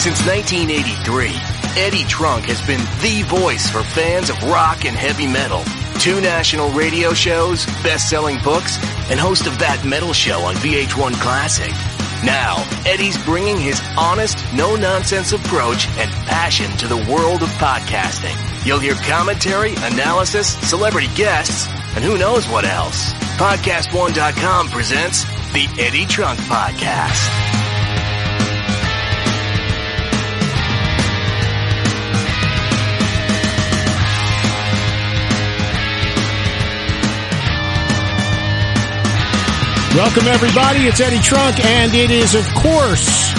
Since 1983, Eddie Trunk has been the voice for fans of rock and heavy metal. 2 national radio shows, best-selling books, and host of That Metal Show on VH1 Classic. Now, Eddie's bringing his honest, no-nonsense approach and passion to the world of podcasting. You'll hear commentary, analysis, celebrity guests, and who knows what else. PodcastOne.com presents The Eddie Trunk Podcast. Welcome, everybody. It's Eddie Trunk, and it is, of course,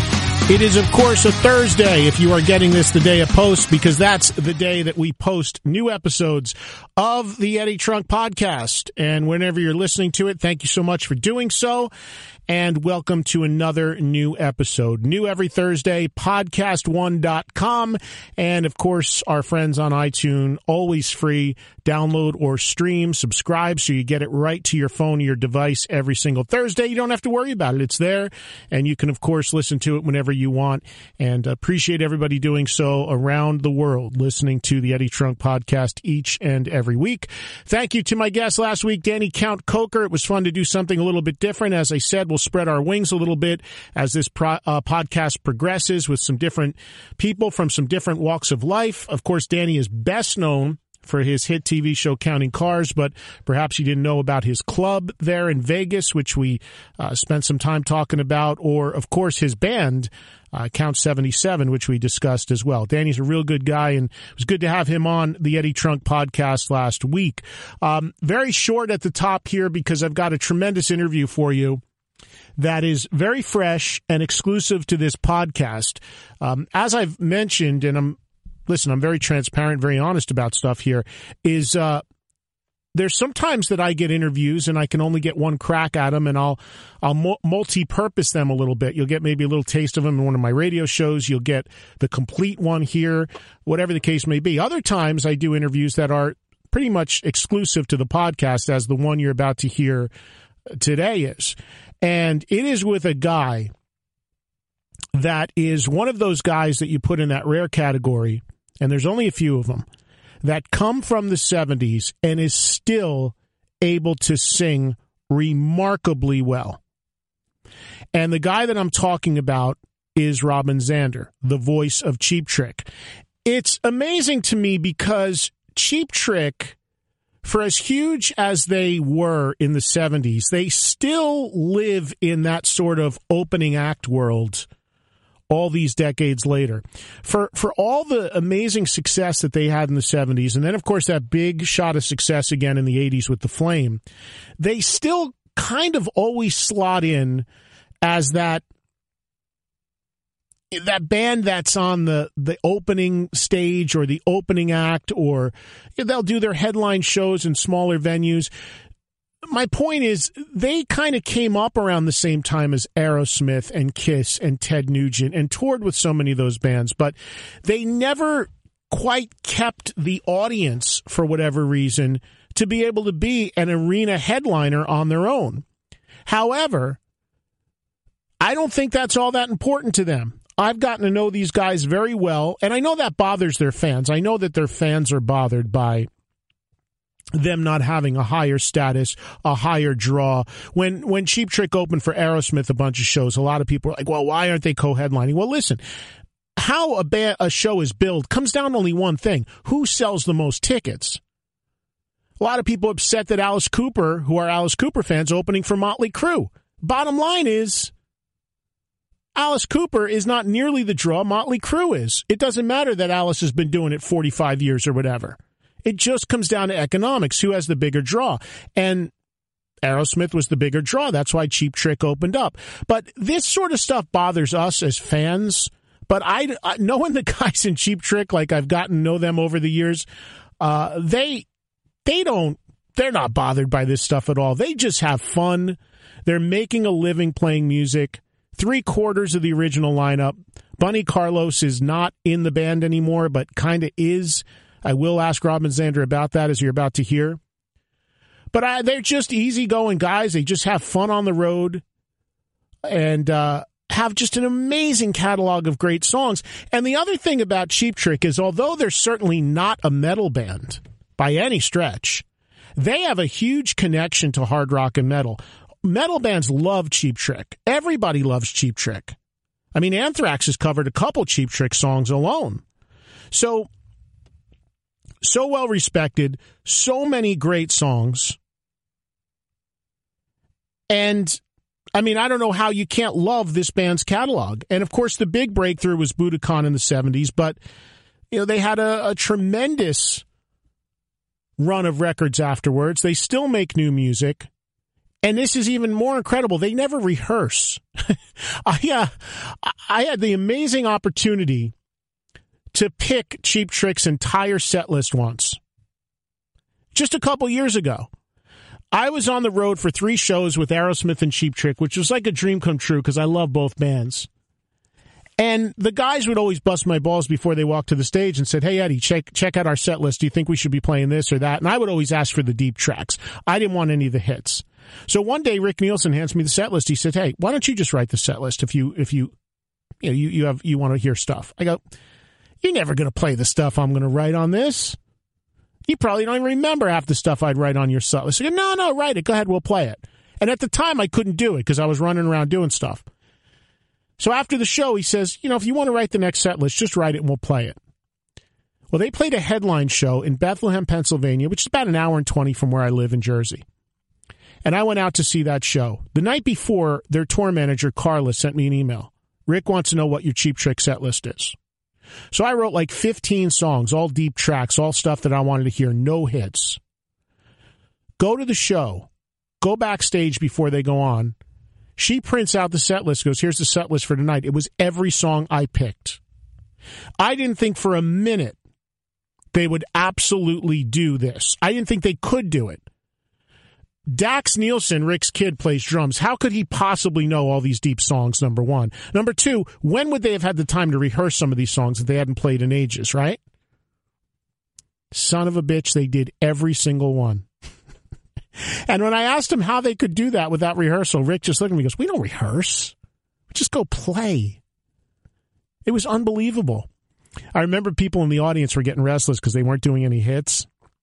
a Thursday if you are getting this the day of post, because that's the day that we post new episodes of the Eddie Trunk Podcast. And whenever you're listening to it, thank you so much for doing so. And welcome to another new episode. New every Thursday, PodcastOne.com. And, of course, our friends on iTunes, always free. Download or stream, subscribe so you get it right to your phone or your device every single Thursday. You don't have to worry about it. It's there. And you can, of course, listen to it whenever you want. And appreciate everybody doing so around the world, listening to the Eddie Trunk Podcast each and every week. Thank you to my guest last week, Danny Count Coker. It was fun to do something a little bit different. As I said, we'll spread our wings a little bit as this podcast progresses with some different people from some different walks of life. Of course, Danny is best known for his hit TV show Counting Cars, but perhaps you didn't know about his club there in Vegas, which we spent some time talking about, or, of course, his band, Count 77, which we discussed as well. Danny's a real good guy, and it was good to have him on the Eddie Trunk Podcast last week. Very short at the top here because I've got a tremendous interview for you that is very fresh and exclusive to this podcast. As I've mentioned, and I'm very transparent, very honest about stuff here, is there's sometimes that I get interviews and I can only get one crack at them, and I'll multi-purpose them a little bit. You'll get maybe a little taste of them in one of my radio shows. You'll get the complete one here, whatever the case may be. Other times I do interviews that are pretty much exclusive to the podcast, as the one you're about to hear today is. And it is with a guy that is one of those guys that you put in that rare category, and there's only a few of them, that come from the 70s and is still able to sing remarkably well. And the guy that I'm talking about is Robin Zander, the voice of Cheap Trick. It's amazing to me because Cheap Trick, for as huge as they were in the 70s, they still live in that sort of opening act world all these decades later. For all the amazing success that they had in the 70s, and then, of course, that big shot of success again in the 80s with The Flame, they still kind of always slot in as that band that's on the opening stage or the opening act, or they'll do their headline shows in smaller venues. My point is, they kind of came up around the same time as Aerosmith and Kiss and Ted Nugent and toured with so many of those bands, but they never quite kept the audience, for whatever reason, to be able to be an arena headliner on their own. However, I don't think that's all that important to them. I've gotten to know these guys very well, and I know that bothers their fans. I know that their fans are bothered by them not having a higher status, a higher draw. When Cheap Trick opened for Aerosmith a bunch of shows, a lot of people are like, well, why aren't they co-headlining? Well, listen, how a show is billed comes down to only one thing: who sells the most tickets. A lot of people are upset that Alice Cooper, who are Alice Cooper fans, opening for Motley Crue. Bottom line is, Alice Cooper is not nearly the draw Motley Crue is. It doesn't matter that Alice has been doing it 45 years or whatever. It just comes down to economics. Who has the bigger draw? And Aerosmith was the bigger draw. That's why Cheap Trick opened up. But this sort of stuff bothers us as fans. But I knowing the guys in Cheap Trick, like I've gotten to know them over the years, they're not bothered by this stuff at all. They just have fun. They're making a living playing music. 3/4 of the original lineup. Bunny Carlos is not in the band anymore, but kind of is. I will ask Robin Zander about that, as you're about to hear. But they're just easygoing guys. They just have fun on the road and have just an amazing catalog of great songs. And the other thing about Cheap Trick is, although they're certainly not a metal band by any stretch, they have a huge connection to hard rock and metal. Metal bands love Cheap Trick. Everybody loves Cheap Trick. I mean, Anthrax has covered a couple Cheap Trick songs alone. So well respected, so many great songs. And, I mean, I don't know how you can't love this band's catalog. And, of course, the big breakthrough was Budokan in the 70s, but, you know, they had a tremendous run of records afterwards. They still make new music. And this is even more incredible. They never rehearse. I had the amazing opportunity to pick Cheap Trick's entire set list once. Just a couple years ago. I was on the road for 3 shows with Aerosmith and Cheap Trick, which was like a dream come true because I love both bands. And the guys would always bust my balls before they walked to the stage and said, hey, Eddie, check out our set list. Do you think we should be playing this or that? And I would always ask for the deep tracks. I didn't want any of the hits. So one day, Rick Nielsen hands me the set list. He said, hey, why don't you just write the set list if you want to hear stuff? I go, you're never going to play the stuff I'm going to write on this. You probably don't even remember half the stuff I'd write on your set list. I go, no, write it. Go ahead, we'll play it. And at the time, I couldn't do it because I was running around doing stuff. So after the show, he says, if you want to write the next set list, just write it and we'll play it. Well, they played a headline show in Bethlehem, Pennsylvania, which is about an hour and 20 from where I live in Jersey. And I went out to see that show. The night before, their tour manager, Carla, sent me an email. Rick wants to know what your Cheap Trick set list is. So I wrote like 15 songs, all deep tracks, all stuff that I wanted to hear, no hits. Go to the show. Go backstage before they go on. She prints out the set list, goes, here's the set list for tonight. It was every song I picked. I didn't think for a minute they would absolutely do this. I didn't think they could do it. Dax Nielsen, Rick's kid, plays drums. How could he possibly know all these deep songs, number one? Number two, when would they have had the time to rehearse some of these songs that they hadn't played in ages, right? Son of a bitch, they did every single one. And when I asked him how they could do that without rehearsal, Rick just looked at me and goes, we don't rehearse. We just go play. It was unbelievable. I remember people in the audience were getting restless because they weren't doing any hits.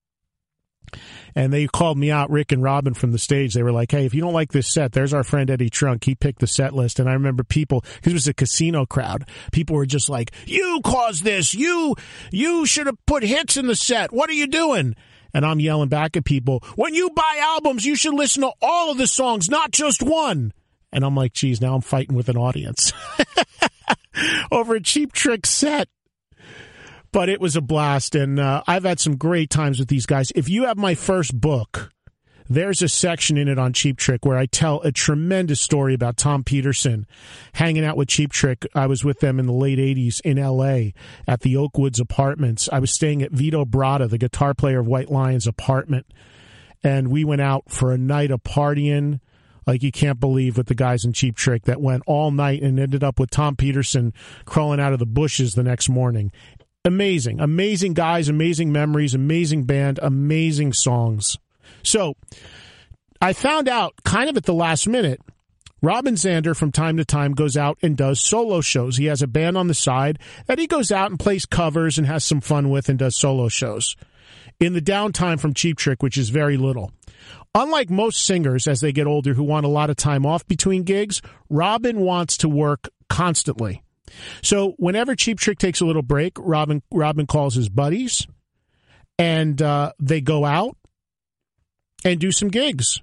And they called me out, Rick and Robin, from the stage. They were like, hey, if you don't like this set, there's our friend Eddie Trunk. He picked the set list. And I remember people, because it was a casino crowd, people were just like, you caused this. You should have put hits in the set. What are you doing? And I'm yelling back at people, when you buy albums, you should listen to all of the songs, not just one. And I'm like, geez, now I'm fighting with an audience over a Cheap Trick set. But it was a blast, and I've had some great times with these guys. If you have my first book, there's a section in it on Cheap Trick where I tell a tremendous story about Tom Peterson hanging out with Cheap Trick. I was with them in the late 80s in L.A. at the Oakwoods Apartments. I was staying at Vito Bratta, the guitar player of White Lion's apartment, and we went out for a night of partying like you can't believe with the guys in Cheap Trick that went all night and ended up with Tom Peterson crawling out of the bushes the next morning. Amazing, amazing guys, amazing memories, amazing band, amazing songs. So I found out kind of at the last minute, Robin Zander from time to time goes out and does solo shows. He has a band on the side that he goes out and plays covers and has some fun with and does solo shows in the downtime from Cheap Trick, which is very little. Unlike most singers as they get older who want a lot of time off between gigs, Robin wants to work constantly. So whenever Cheap Trick takes a little break, Robin calls his buddies, and they go out and do some gigs.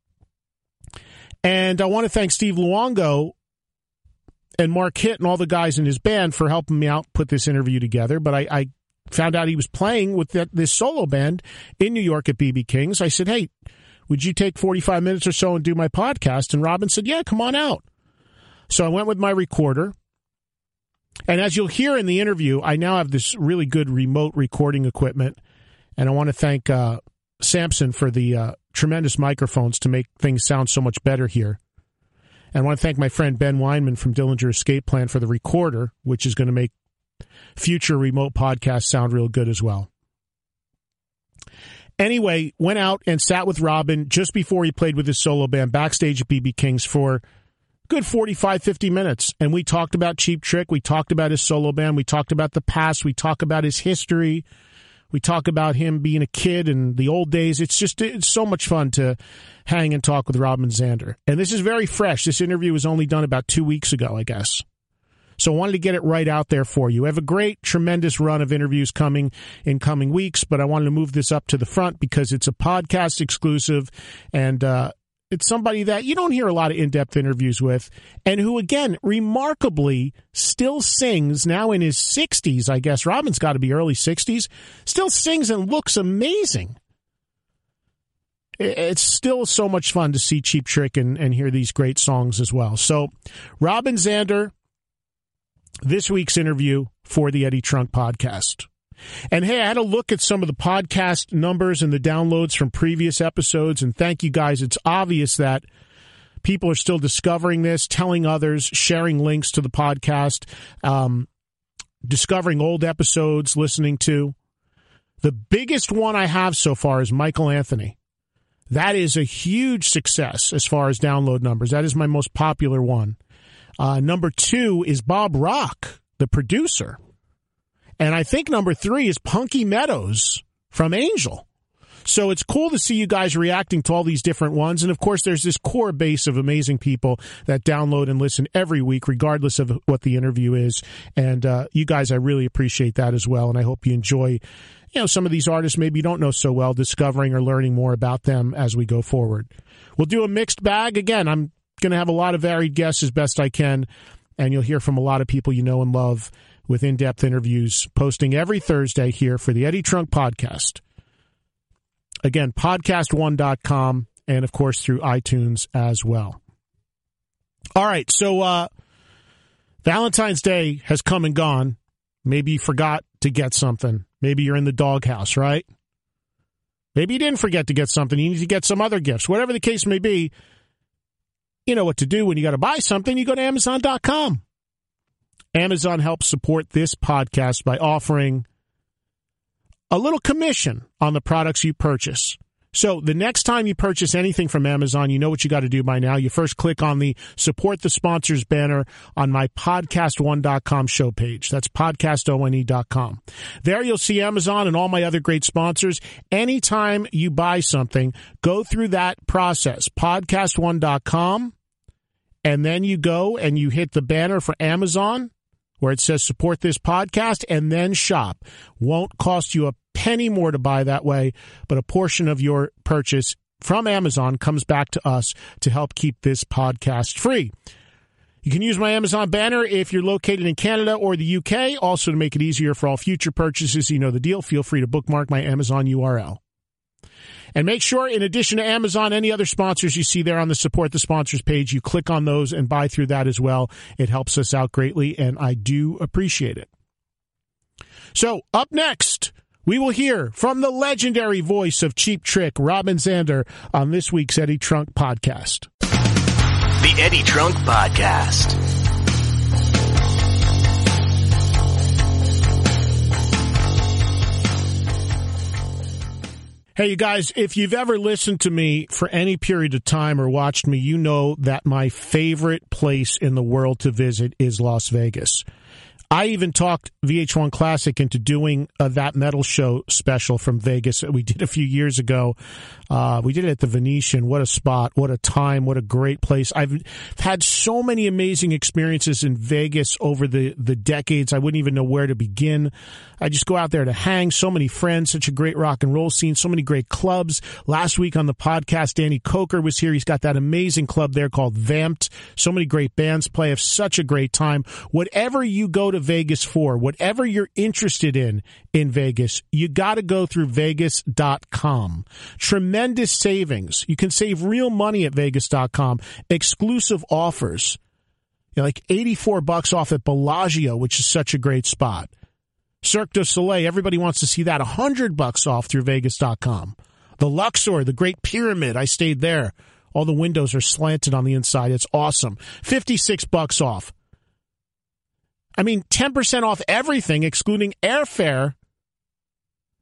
And I want to thank Steve Luongo and Mark Hitt and all the guys in his band for helping me out put this interview together. But I found out he was playing with this solo band in New York at BB King's. I said, hey, would you take 45 minutes or so and do my podcast? And Robin said, yeah, come on out. So I went with my recorder. And as you'll hear in the interview, I now have this really good remote recording equipment. And I want to thank Samson for the tremendous microphones to make things sound so much better here. And I want to thank my friend Ben Weinman from Dillinger Escape Plan for the recorder, which is going to make future remote podcasts sound real good as well. Anyway, went out and sat with Robin just before he played with his solo band backstage at BB King's for good 45, 50 minutes. And we talked about Cheap Trick. We talked about his solo band. We talked about the past. We talk about his history. We talk about him being a kid and the old days. It's so much fun to hang and talk with Robin Zander. And this is very fresh. This interview was only done about 2 weeks ago, I guess. So I wanted to get it right out there for you. I have a great, tremendous run of interviews coming in coming weeks, but I wanted to move this up to the front because it's a podcast exclusive, and it's somebody that you don't hear a lot of in-depth interviews with, and who, again, remarkably still sings, now in his 60s, I guess. Robin's got to be early 60s. Still sings and looks amazing. It's still so much fun to see Cheap Trick and hear these great songs as well. So, Robin Zander, this week's interview for the Eddie Trunk podcast. And hey, I had a look at some of the podcast numbers and the downloads from previous episodes, and thank you guys. It's obvious that people are still discovering this, telling others, sharing links to the podcast, discovering old episodes, listening to. The biggest one I have so far is Michael Anthony. That is a huge success as far as download numbers. That is my most popular one. Number 2 is Bob Rock, the producer. And I think number 3 is Punky Meadows from Angel. So it's cool to see you guys reacting to all these different ones. And, of course, there's this core base of amazing people that download and listen every week, regardless of what the interview is. And you guys, I really appreciate that as well. And I hope you enjoy, some of these artists maybe you don't know so well, discovering or learning more about them as we go forward. We'll do a mixed bag. Again, I'm going to have a lot of varied guests as best I can, and you'll hear from a lot of people you know and love with in-depth interviews, posting every Thursday here for the Eddie Trunk podcast. Again, podcast1.com, and of course through iTunes as well. All right, so Valentine's Day has come and gone. Maybe you forgot to get something. Maybe you're in the doghouse, right? Maybe you didn't forget to get something. You need to get some other gifts. Whatever the case may be, you know what to do when you got to buy something. You go to Amazon.com. Amazon helps support this podcast by offering a little commission on the products you purchase. So the next time you purchase anything from Amazon, you know what you got to do by now. You first click on the Support the Sponsors banner on my podcast1.com show page. That's podcastone.com. There you'll see Amazon and all my other great sponsors. Anytime you buy something, go through that process, podcast1.com, and then you go and you hit the banner for Amazon where it says support this podcast, and then shop. Won't cost you a penny more to buy that way, but a portion of your purchase from Amazon comes back to us to help keep this podcast free. You can use my Amazon banner if you're located in Canada or the UK. Also, to make it easier for all future purchases, you know the deal. Feel free to bookmark my Amazon URL. And make sure, in addition to Amazon, any other sponsors you see there on the Support the Sponsors page, you click on those and buy through that as well. It helps us out greatly, and I do appreciate it. So, up next, we will hear from the legendary voice of Cheap Trick, Robin Zander, on this week's Eddie Trunk podcast. The Eddie Trunk Podcast. Hey, you guys, if you've ever listened to me for any period of time or watched me, you know that my favorite place in the world to visit is Las Vegas. I even talked VH1 Classic into doing That Metal Show special from Vegas that we did a few years ago. We did it at the Venetian. What a spot. What a time. What a great place. I've had so many amazing experiences in Vegas over the decades. I wouldn't even know where to begin. I just go out there to hang. So many friends, such a great rock and roll scene, so many great clubs. Last week on the podcast, Danny Coker was here. He's got that amazing club there called Vamped. So many great bands play. I have such a great time. Whatever you go to Vegas for, whatever you're interested in Vegas, you got to go through Vegas.com. Tremendous savings. You can save real money at Vegas.com. Exclusive offers. Like $84 off at Bellagio, which is such a great spot. Cirque du Soleil, everybody wants to see that. $100 off through Vegas.com. The Luxor, the Great Pyramid, I stayed there. All the windows are slanted on the inside. It's awesome. $56 off. I mean, 10% off everything, excluding airfare,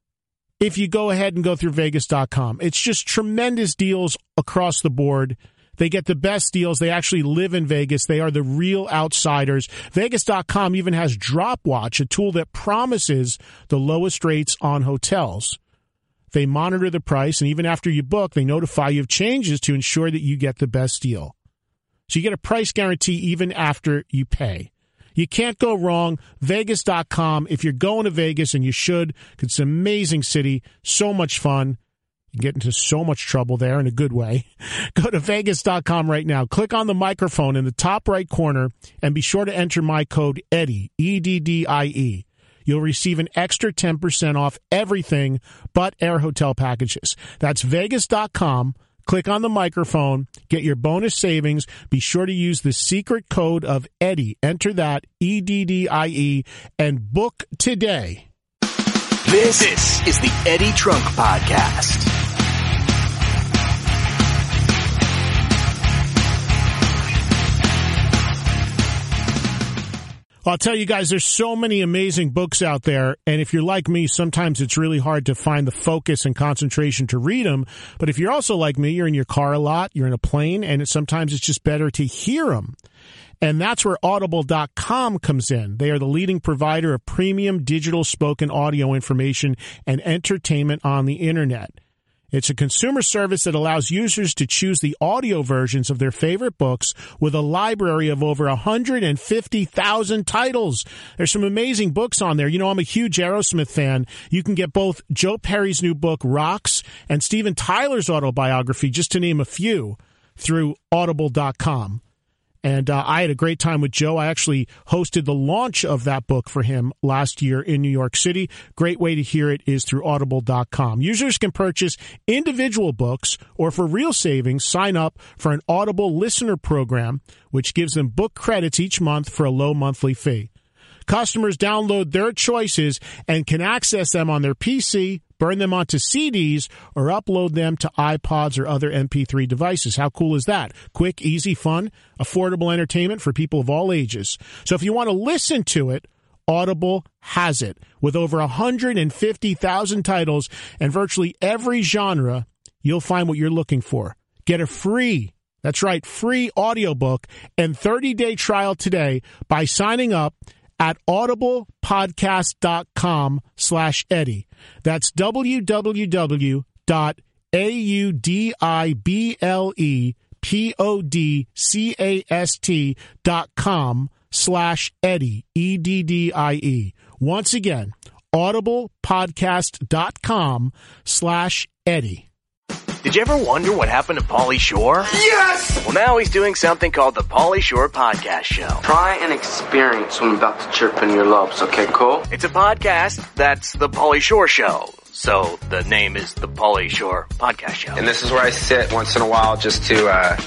if you go ahead and go through Vegas.com. It's just tremendous deals across the board. They get the best deals. They actually live in Vegas. They are the real outsiders. Vegas.com even has DropWatch, a tool that promises the lowest rates on hotels. They monitor the price, and even after you book, they notify you of changes to ensure that you get the best deal. So you get a price guarantee even after you pay. You can't go wrong. Vegas.com. If you're going to Vegas, and you should, it's an amazing city, so much fun. You get into so much trouble there in a good way. Go to Vegas.com right now. Click on the microphone in the top right corner and be sure to enter my code EDDIE, EDDIE. You'll receive an extra 10% off everything but air hotel packages. That's Vegas.com. Click on the microphone. Get your bonus savings. Be sure to use the secret code of EDDIE. Enter that, EDDIE, and book today. This is the Eddie Trunk Podcast. I'll tell you guys, there's so many amazing books out there, and if you're like me, sometimes it's really hard to find the focus and concentration to read them. But if you're also like me, you're in your car a lot, you're in a plane, and sometimes it's just better to hear them. And that's where Audible.com comes in. They are the leading provider of premium digital spoken audio information and entertainment on the internet. It's a consumer service that allows users to choose the audio versions of their favorite books with a library of over 150,000 titles. There's some amazing books on there. You know, I'm a huge Aerosmith fan. You can get both Joe Perry's new book, Rocks, and Steven Tyler's autobiography, just to name a few, through Audible.com. And I had a great time with Joe. I actually hosted the launch of that book for him last year in New York City. Great way to hear it is through Audible.com. Users can purchase individual books, or for real savings, sign up for an Audible listener program, which gives them book credits each month for a low monthly fee. Customers download their choices and can access them on their PC, burn them onto CDs, or upload them to iPods or other MP3 devices. How cool is that? Quick, easy, fun, affordable entertainment for people of all ages. So if you want to listen to it, Audible has it. With over 150,000 titles and virtually every genre, you'll find what you're looking for. Get a free, that's right, free audiobook and 30-day trial today by signing up at audiblepodcast.com/Eddie. That's www.audiblepodcast.com/Eddie, EDDIE. Once again, audiblepodcast.com/Eddie. Did you ever wonder what happened to Pauly Shore? Yes! Well, now he's doing something called the Pauly Shore Podcast Show. Try and experience what I'm about to chirp in your lobes, okay, cool? It's a podcast that's the Pauly Shore Show. So the name is the Pauly Shore Podcast Show. And this is where I sit once in a while just to,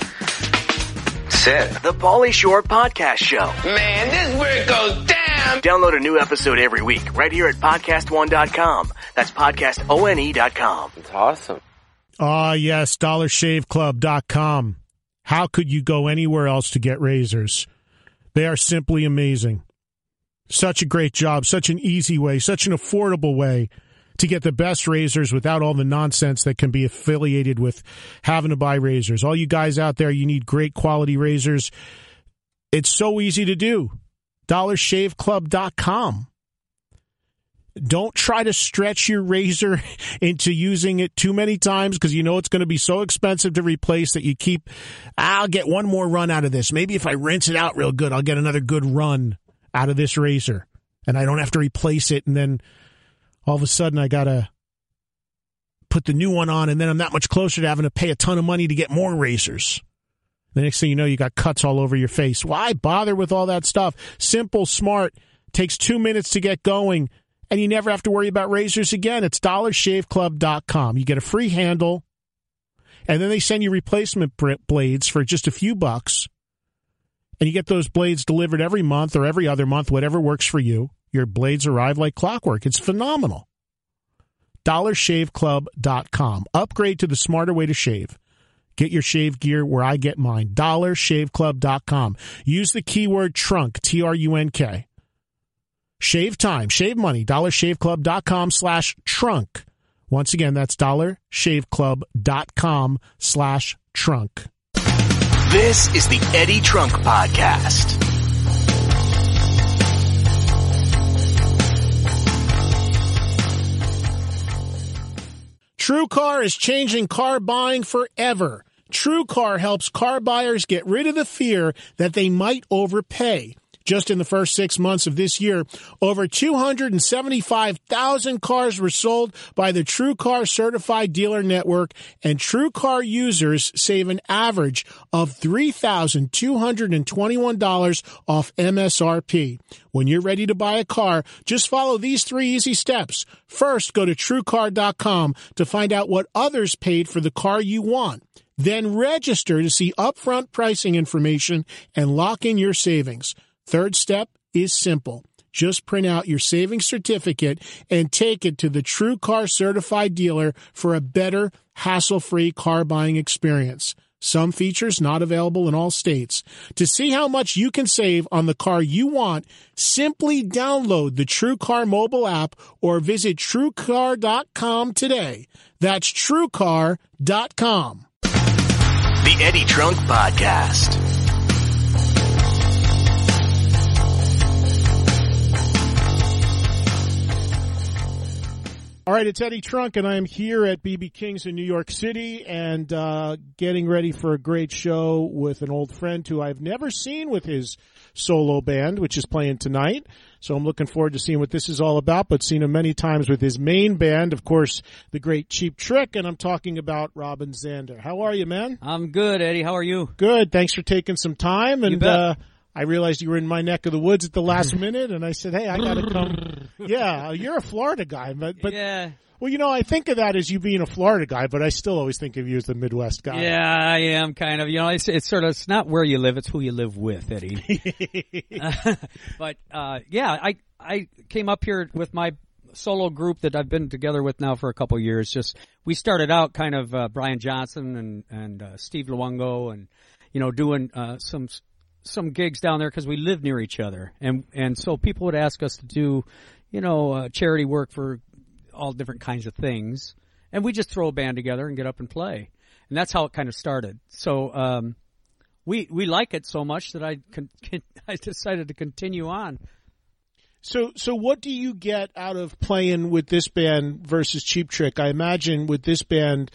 sit. The Pauly Shore Podcast Show. Man, this is where it goes down! Download a new episode every week right here at podcastone.com. That's podcastone.com. It's awesome. Ah, yes, DollarShaveClub.com. How could you go anywhere else to get razors? They are simply amazing. Such a great job, such an easy way, such an affordable way to get the best razors without all the nonsense that can be affiliated with having to buy razors. All you guys out there, you need great quality razors. It's so easy to do. DollarShaveClub.com. Don't try to stretch your razor into using it too many times, because you know it's going to be so expensive to replace that you keep, I'll get one more run out of this. Maybe if I rinse it out real good, I'll get another good run out of this razor, and I don't have to replace it, and then all of a sudden I got to put the new one on, and then I'm that much closer to having to pay a ton of money to get more razors. The next thing you know, you got cuts all over your face. Why bother with all that stuff? Simple, smart, takes 2 minutes to get going, and you never have to worry about razors again. It's DollarShaveClub.com. You get a free handle, and then they send you replacement blades for just a few bucks, and you get those blades delivered every month or every other month, whatever works for you. Your blades arrive like clockwork. It's phenomenal. DollarShaveClub.com. Upgrade to the smarter way to shave. Get your shave gear where I get mine. DollarShaveClub.com. Use the keyword trunk, TRUNK. Shave time, shave money, DollarShaveClub.com/trunk. Once again, that's DollarShaveClub.com/trunk. This is the Eddie Trunk Podcast. TrueCar is changing car buying forever. TrueCar helps car buyers get rid of the fear that they might overpay. Just in the first 6 months of this year, over 275,000 cars were sold by the TrueCar Certified Dealer Network, and TrueCar users save an average of $3,221 off MSRP. When you're ready to buy a car, just follow these 3 easy steps. First, go to TrueCar.com to find out what others paid for the car you want. Then register to see upfront pricing information and lock in your savings. Third step is simple. Just print out your savings certificate and take it to the TrueCar Certified Dealer for a better, hassle-free car buying experience. Some features not available in all states. To see how much you can save on the car you want, simply download the TrueCar mobile app or visit TrueCar.com today. That's TrueCar.com. The Eddie Trunk Podcast. All right, it's Eddie Trunk, and I am here at BB King's in New York City and getting ready for a great show with an old friend who I've never seen with his solo band, which is playing tonight. So I'm looking forward to seeing what this is all about, but seen him many times with his main band, of course, the great Cheap Trick, and I'm talking about Robin Zander. How are you, man? I'm good, Eddie. How are you? Good. Thanks for taking some time. And you bet. I realized you were in my neck of the woods at the last minute, and I said, hey, I got to come. Yeah, you're a Florida guy. But yeah. Well, you know, I think of that as you being a Florida guy, but I still always think of you as the Midwest guy. Yeah, I am kind of. You know, it's sort of, it's not where you live, it's who you live with, Eddie. But, yeah, I came up here with my solo group that I've been together with now for a couple of years. Just, we started out kind of Brian Johnson and Steve Luongo and, you know, doing some gigs down there because we live near each other. And so people would ask us to do, you know, charity work for all different kinds of things. And we just throw a band together and get up and play. And that's how it kind of started. So we like it so much that I decided to continue on. So what do you get out of playing with this band versus Cheap Trick? I imagine with this band,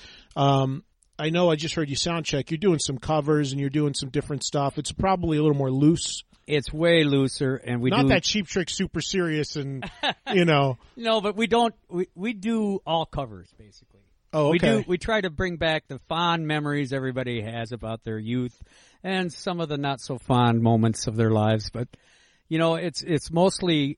I know I just heard you sound check. You're doing some covers and you're doing some different stuff. It's probably a little more loose. It's way looser, and we not that Cheap Trick super serious and you know. No, but we don't. We do all covers basically. Oh, okay. We try to bring back the fond memories everybody has about their youth, and some of the not so fond moments of their lives. But you know, it's mostly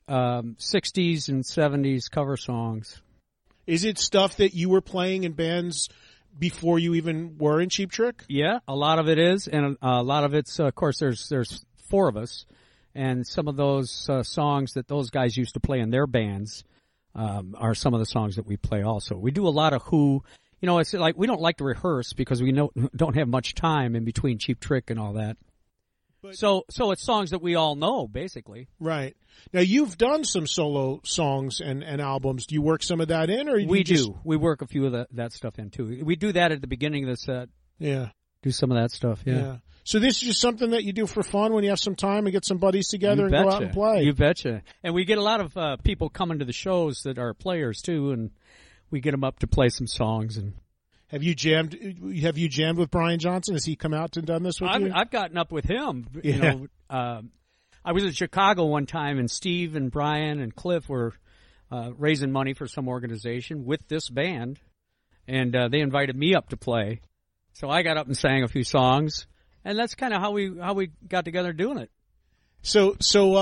60s and 70s cover songs. Is it stuff that you were playing in bands before you even were in Cheap Trick? Yeah, a lot of it is, and a lot of it's, of course, there's 4 of us, and some of those songs that those guys used to play in their bands are some of the songs that we play also. We do a lot of Who. You know, it's like we don't like to rehearse because we don't have much time in between Cheap Trick and all that. But, so it's songs that we all know, basically. Right. Now, you've done some solo songs and albums. Do you work some of that in? Or we do. We work a few of that stuff in, too. We do that at the beginning of the set. Yeah. Do some of that stuff, yeah. So this is just something that you do for fun when you have some time and get some buddies together and go out and play. You betcha. And we get a lot of people coming to the shows that are players, too, and we get them up to play some songs. And Have you jammed with Brian Johnson? Has he come out and done this with you? I've gotten up with him. Yeah. You know, I was in Chicago one time, and Steve and Brian and Cliff were raising money for some organization with this band, and they invited me up to play. So I got up and sang a few songs, and that's kind of how we got together doing it. So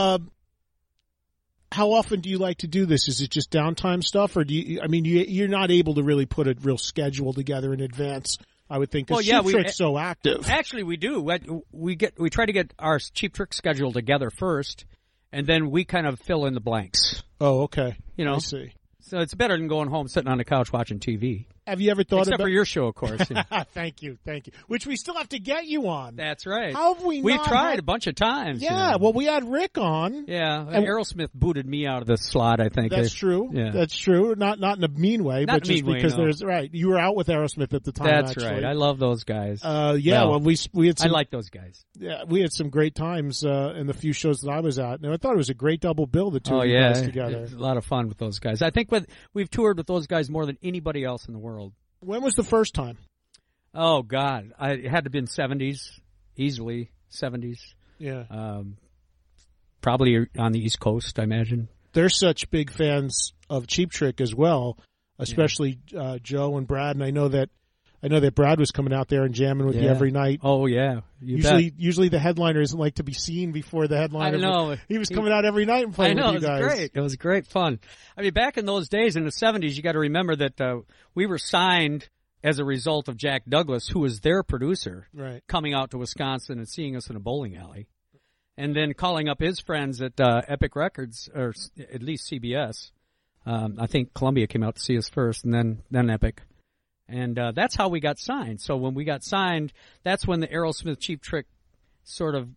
how often do you like to do this? Is it just downtime stuff, or you're not able to really put a real schedule together in advance? I would think because Cheap Trick's so active. Actually, we do. We try to get our Cheap Trick schedule together first, and then we kind of fill in the blanks. Oh, okay. You know, I see. So it's better than going home sitting on the couch watching TV. Have you ever thought Except about for your show, of course. Yeah. Thank you. Which we still have to get you on. That's right. How have we? We've tried a bunch of times. Yeah. Well, we had Rick on. Yeah. Aerosmith booted me out of the slot. I think that's true. Yeah. That's true. Not in a mean way, but just because there's right. You were out with Aerosmith at the time. That's actually. right. I love those guys. Well, we had. Some, I like those guys. Yeah, we had some great times in the few shows that I was at. And I thought it was a great double bill. The two of you guys together. It was a lot of fun with those guys. I think we've toured with those guys more than anybody else in the world. When was the first time? Oh God, it had to have been 70s, easily 70s. Yeah. Probably on the East Coast, I imagine. They're such big fans of Cheap Trick as well, especially Joe and Brad. And I know that Brad was coming out there and jamming with you every night. Oh yeah, usually the headliner isn't like to be seen before the headliner. I know he was coming out every night and playing with you guys. It was great. It was great fun. I mean, back in those days in the 70s, you got to remember that we were signed as a result of Jack Douglas, who was their producer, right, coming out to Wisconsin and seeing us in a bowling alley, and then calling up his friends at Epic Records, or at least CBS. I think Columbia came out to see us first, and then Epic. And that's how we got signed. So when we got signed, that's when the Aerosmith Cheap Trick sort of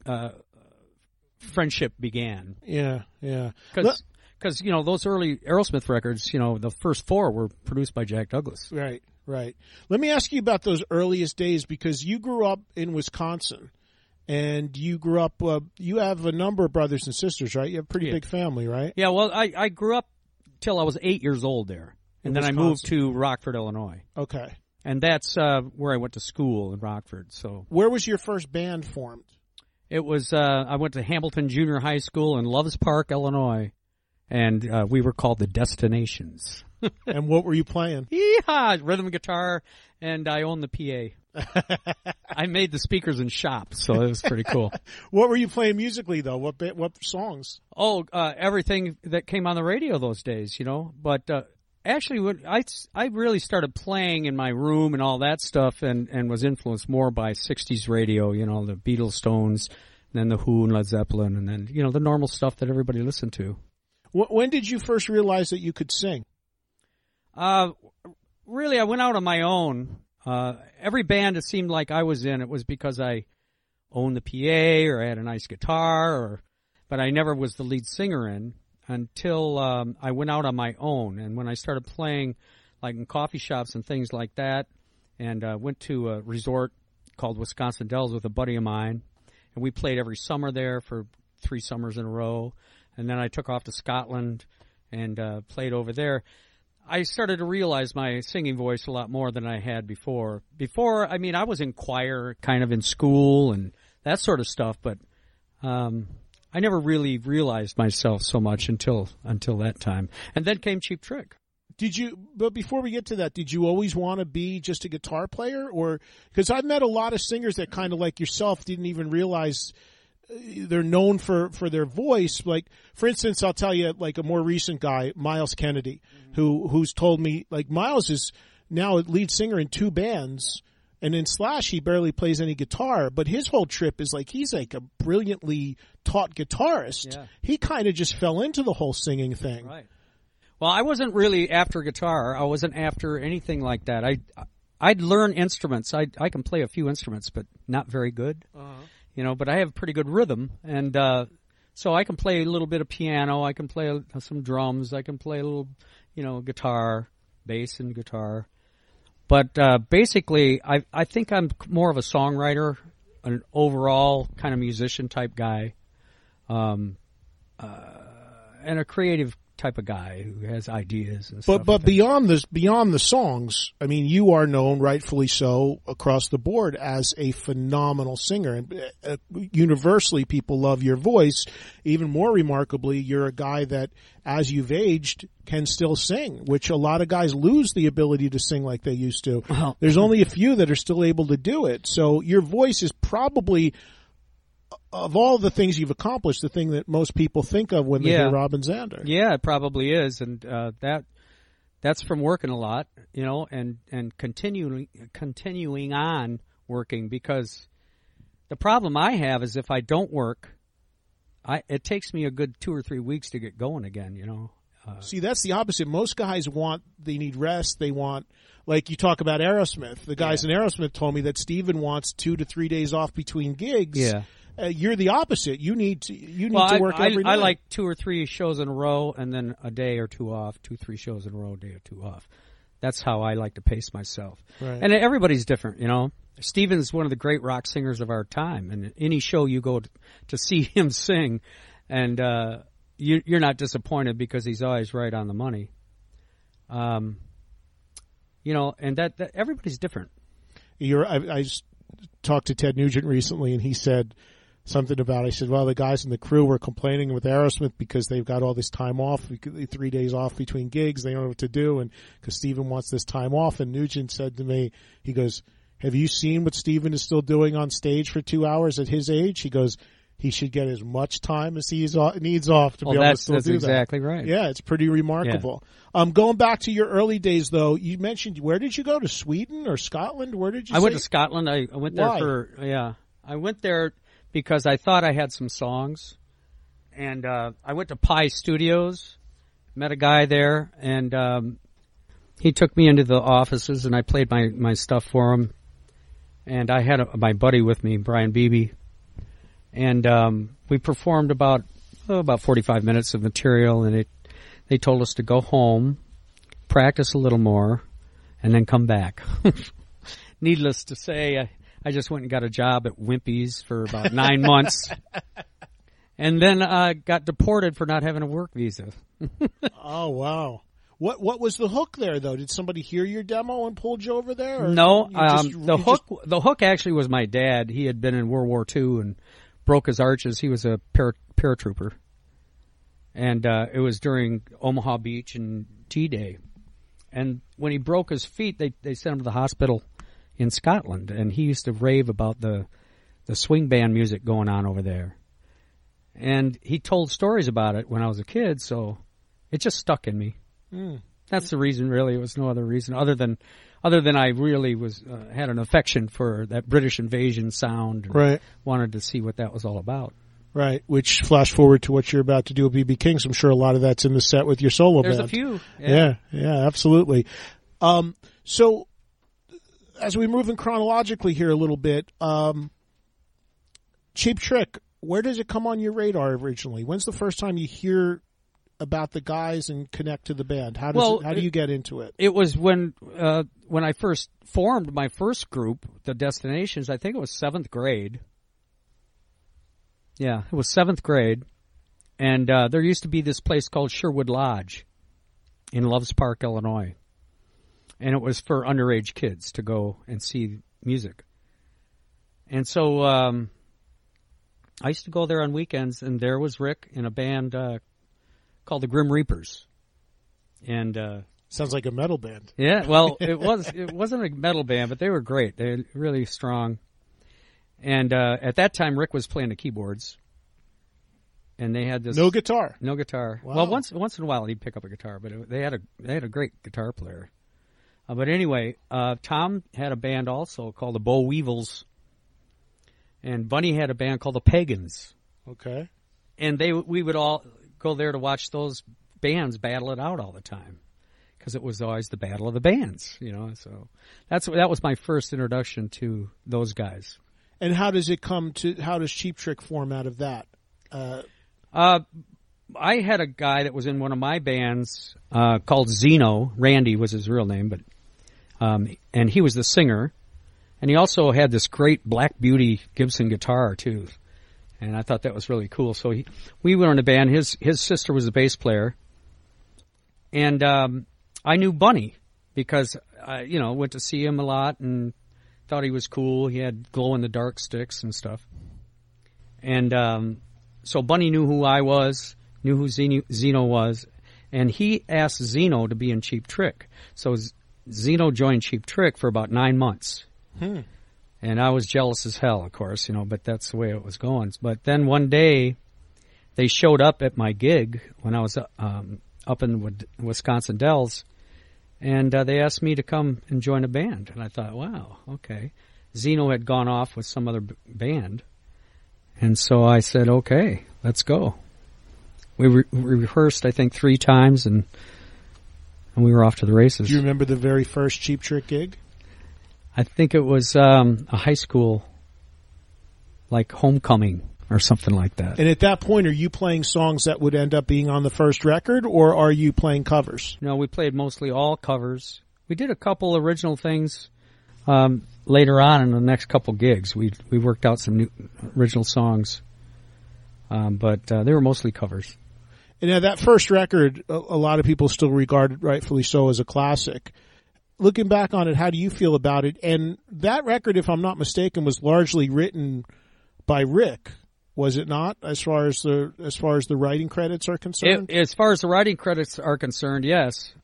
friendship began. Yeah. Because those early Aerosmith records, the first 4 were produced by Jack Douglas. Right. Let me ask you about those earliest days, because you grew up in Wisconsin, and you grew up. You have a number of brothers and sisters, right? You have a pretty big family, right? Yeah. Well, I grew up till I was 8 years old there. And then I moved to Rockford, Illinois. Okay. And that's where I went to school in Rockford. So, where was your first band formed? It was I went to Hamilton Junior High School in Loves Park, Illinois, and we were called the Destinations. And what were you playing? Yeehaw! Rhythm guitar, and I owned the PA. I made the speakers in shop, so it was pretty cool. What were you playing musically, though? What songs? Oh, everything that came on the radio those days, But actually, when I really started playing in my room and all that stuff, and was influenced more by 60s radio, the Beatles, Stones, and then the Who and Led Zeppelin, and then, the normal stuff that everybody listened to. When did you first realize that you could sing? Really, I went out on my own. Every band it seemed like I was in, it was because I owned the PA or I had a nice guitar, but I never was the lead singer in. Until I went out on my own, and when I started playing, like in coffee shops and things like that, and went to a resort called Wisconsin Dells with a buddy of mine, and we played every summer there for 3 summers in a row, and then I took off to Scotland and played over there. I started to realize my singing voice a lot more than I had before. Before, I mean, I was in choir kind of in school and that sort of stuff, but I never really realized myself so much until that time. And then came Cheap Trick. But before we get to that, did you always want to be just a guitar player? Or, because I've met a lot of singers that kind of like yourself didn't even realize they're known for their voice. Like, for instance, I'll tell you, like a more recent guy, Miles Kennedy, who's told me, like, Miles is now a lead singer in 2 bands. And in Slash, he barely plays any guitar, but his whole trip is like he's like a brilliantly taught guitarist. Yeah. He kind of just fell into the whole singing thing. Right. Well, I wasn't really after guitar. I wasn't after anything like that. I'd learn instruments. I can play a few instruments, but not very good. Uh-huh. But I have pretty good rhythm, and so I can play a little bit of piano. I can play some drums. I can play a little, guitar, bass, and guitar. But basically, I think I'm more of a songwriter, an overall kind of musician type guy, and a creative type of guy who has ideas and stuff. But beyond the songs, I mean, you are known, rightfully so, across the board as a phenomenal singer, and universally people love your voice. Even more remarkably, you're a guy that, as you've aged, can still sing, which a lot of guys lose the ability to sing like they used to. Well, there's only a few that are still able to do it. So your voice is probably, of all the things you've accomplished, the thing that most people think of when they hear Robin Zander. Yeah, it probably is, and that's from working a lot, and continuing on working, because the problem I have is if I don't work, it takes me a good 2 or 3 weeks to get going again. See, that's the opposite. Most guys they need rest. They want, like you talk about Aerosmith. The guys in Aerosmith told me that Steven wants 2 to 3 days off between gigs. Yeah. You're the opposite. You need to work every night. I like 2 or 3 shows in a row and then a day or two off. 2, 3 shows in a row, a day or two off. That's how I like to pace myself. Right. And everybody's different, you know. Steven's one of the great rock singers of our time, and any show you go to see him sing, and you're not disappointed because he's always right on the money. You know, and that everybody's different. I talked to Ted Nugent recently, and he said something about, I said, well, the guys in the crew were complaining with Aerosmith because they've got all this time off, 3 days off between gigs. They don't know what to do, and because Steven wants this time off. And Nugent said to me, he goes, have you seen what Steven is still doing on stage for 2 hours at his age? He goes, he should get as much time as he needs off to be able to still do that. That's exactly right. Yeah, it's pretty remarkable. Yeah. Going back to your early days, though, you mentioned, where did you go? To Sweden or Scotland? Where did you I went to Scotland. I went there Why? I went there because I thought I had some songs. And I went to Pi Studios, met a guy there, and he took me into the offices, and I played my stuff for him. And I had my buddy with me, Brian Beebe. And we performed about 45 minutes of material, and they told us to go home, practice a little more, and then come back. Needless to say, I just went and got a job at Wimpy's for about 9 months, and then got deported for not having a work visa. Oh, wow. What was the hook there, though? Did somebody hear your demo and pulled you over there? Or no, the hook actually was my dad. He had been in World War II and broke his arches. He was a paratrooper. And it was during Omaha Beach and D-Day. And when he broke his feet, they sent him to the hospital in Scotland. And he used to rave about the swing band music going on over there. And he told stories about it when I was a kid, so it just stuck in me. That's the reason, really. It was no other reason other than I really was had an affection for that British invasion sound. And right. Wanted to see what that was all about. Right. Which, flash forward to what you're about to do with B.B. King, so I'm sure a lot of that's in the set with your solo band. There's a few. Yeah, absolutely. So, as we move in chronologically here a little bit, Cheap Trick, where does it come on your radar originally? When's the first time you hear about the guys and connect to the band? How do you get into it? It was when I first formed my first group, the Destinations. I think it was 7th grade. Yeah, it was 7th grade, and there used to be this place called Sherwood Lodge in Loves Park, Illinois, and it was for underage kids to go and see music. And so I used to go there on weekends, and there was Rick in a band called the Grim Reapers. And sounds like a metal band. Yeah, well, it wasn't a metal band, but they were great. They were really strong. And at that time, Rick was playing the keyboards, and they had this no guitar. Wow. Well, once in a while he'd pick up a guitar, but they had a great guitar player. But anyway, Tom had a band also called the Boll Weevils, and Bunny had a band called the Pagans. Okay. And we would all go there to watch those bands battle it out all the time, because it was always the battle of the bands, you know. So that was my first introduction to those guys. And how does Cheap Trick form out of that? I had a guy that was in one of my bands called Zeno. Randy was his real name, but and he was the singer, and he also had this great Black Beauty Gibson guitar too. And I thought that was really cool. So we went on a band. His sister was the bass player, and I knew Bunny because I went to see him a lot and thought he was cool. He had glow in the dark sticks and stuff. And so Bunny knew who I was, knew who Zeno was, and he asked Zeno to be in Cheap Trick. So Zeno joined Cheap Trick for about 9 months. And I was jealous as hell, of course, but that's the way it was going. But then one day, they showed up at my gig when I was up in Wisconsin Dells, and they asked me to come and join a band. And I thought, wow, okay. Zeno had gone off with some other band, and so I said, okay, let's go. we rehearsed, I think, 3 times, and we were off to the races. Do you remember the very first Cheap Trick gig? I think it was a high school, like homecoming or something like that. And at that point, are you playing songs that would end up being on the first record, or are you playing covers? No, we played mostly all covers. We did a couple original things later on in the next couple gigs. We worked out some new original songs, but they were mostly covers. And now that first record, a lot of people still regard it, rightfully so, as a classic. Looking back on it, how do you feel about it? And that record, if I'm not mistaken, was largely written by Rick, was it not? As far as the writing credits are concerned, as far as the writing credits are concerned, yes.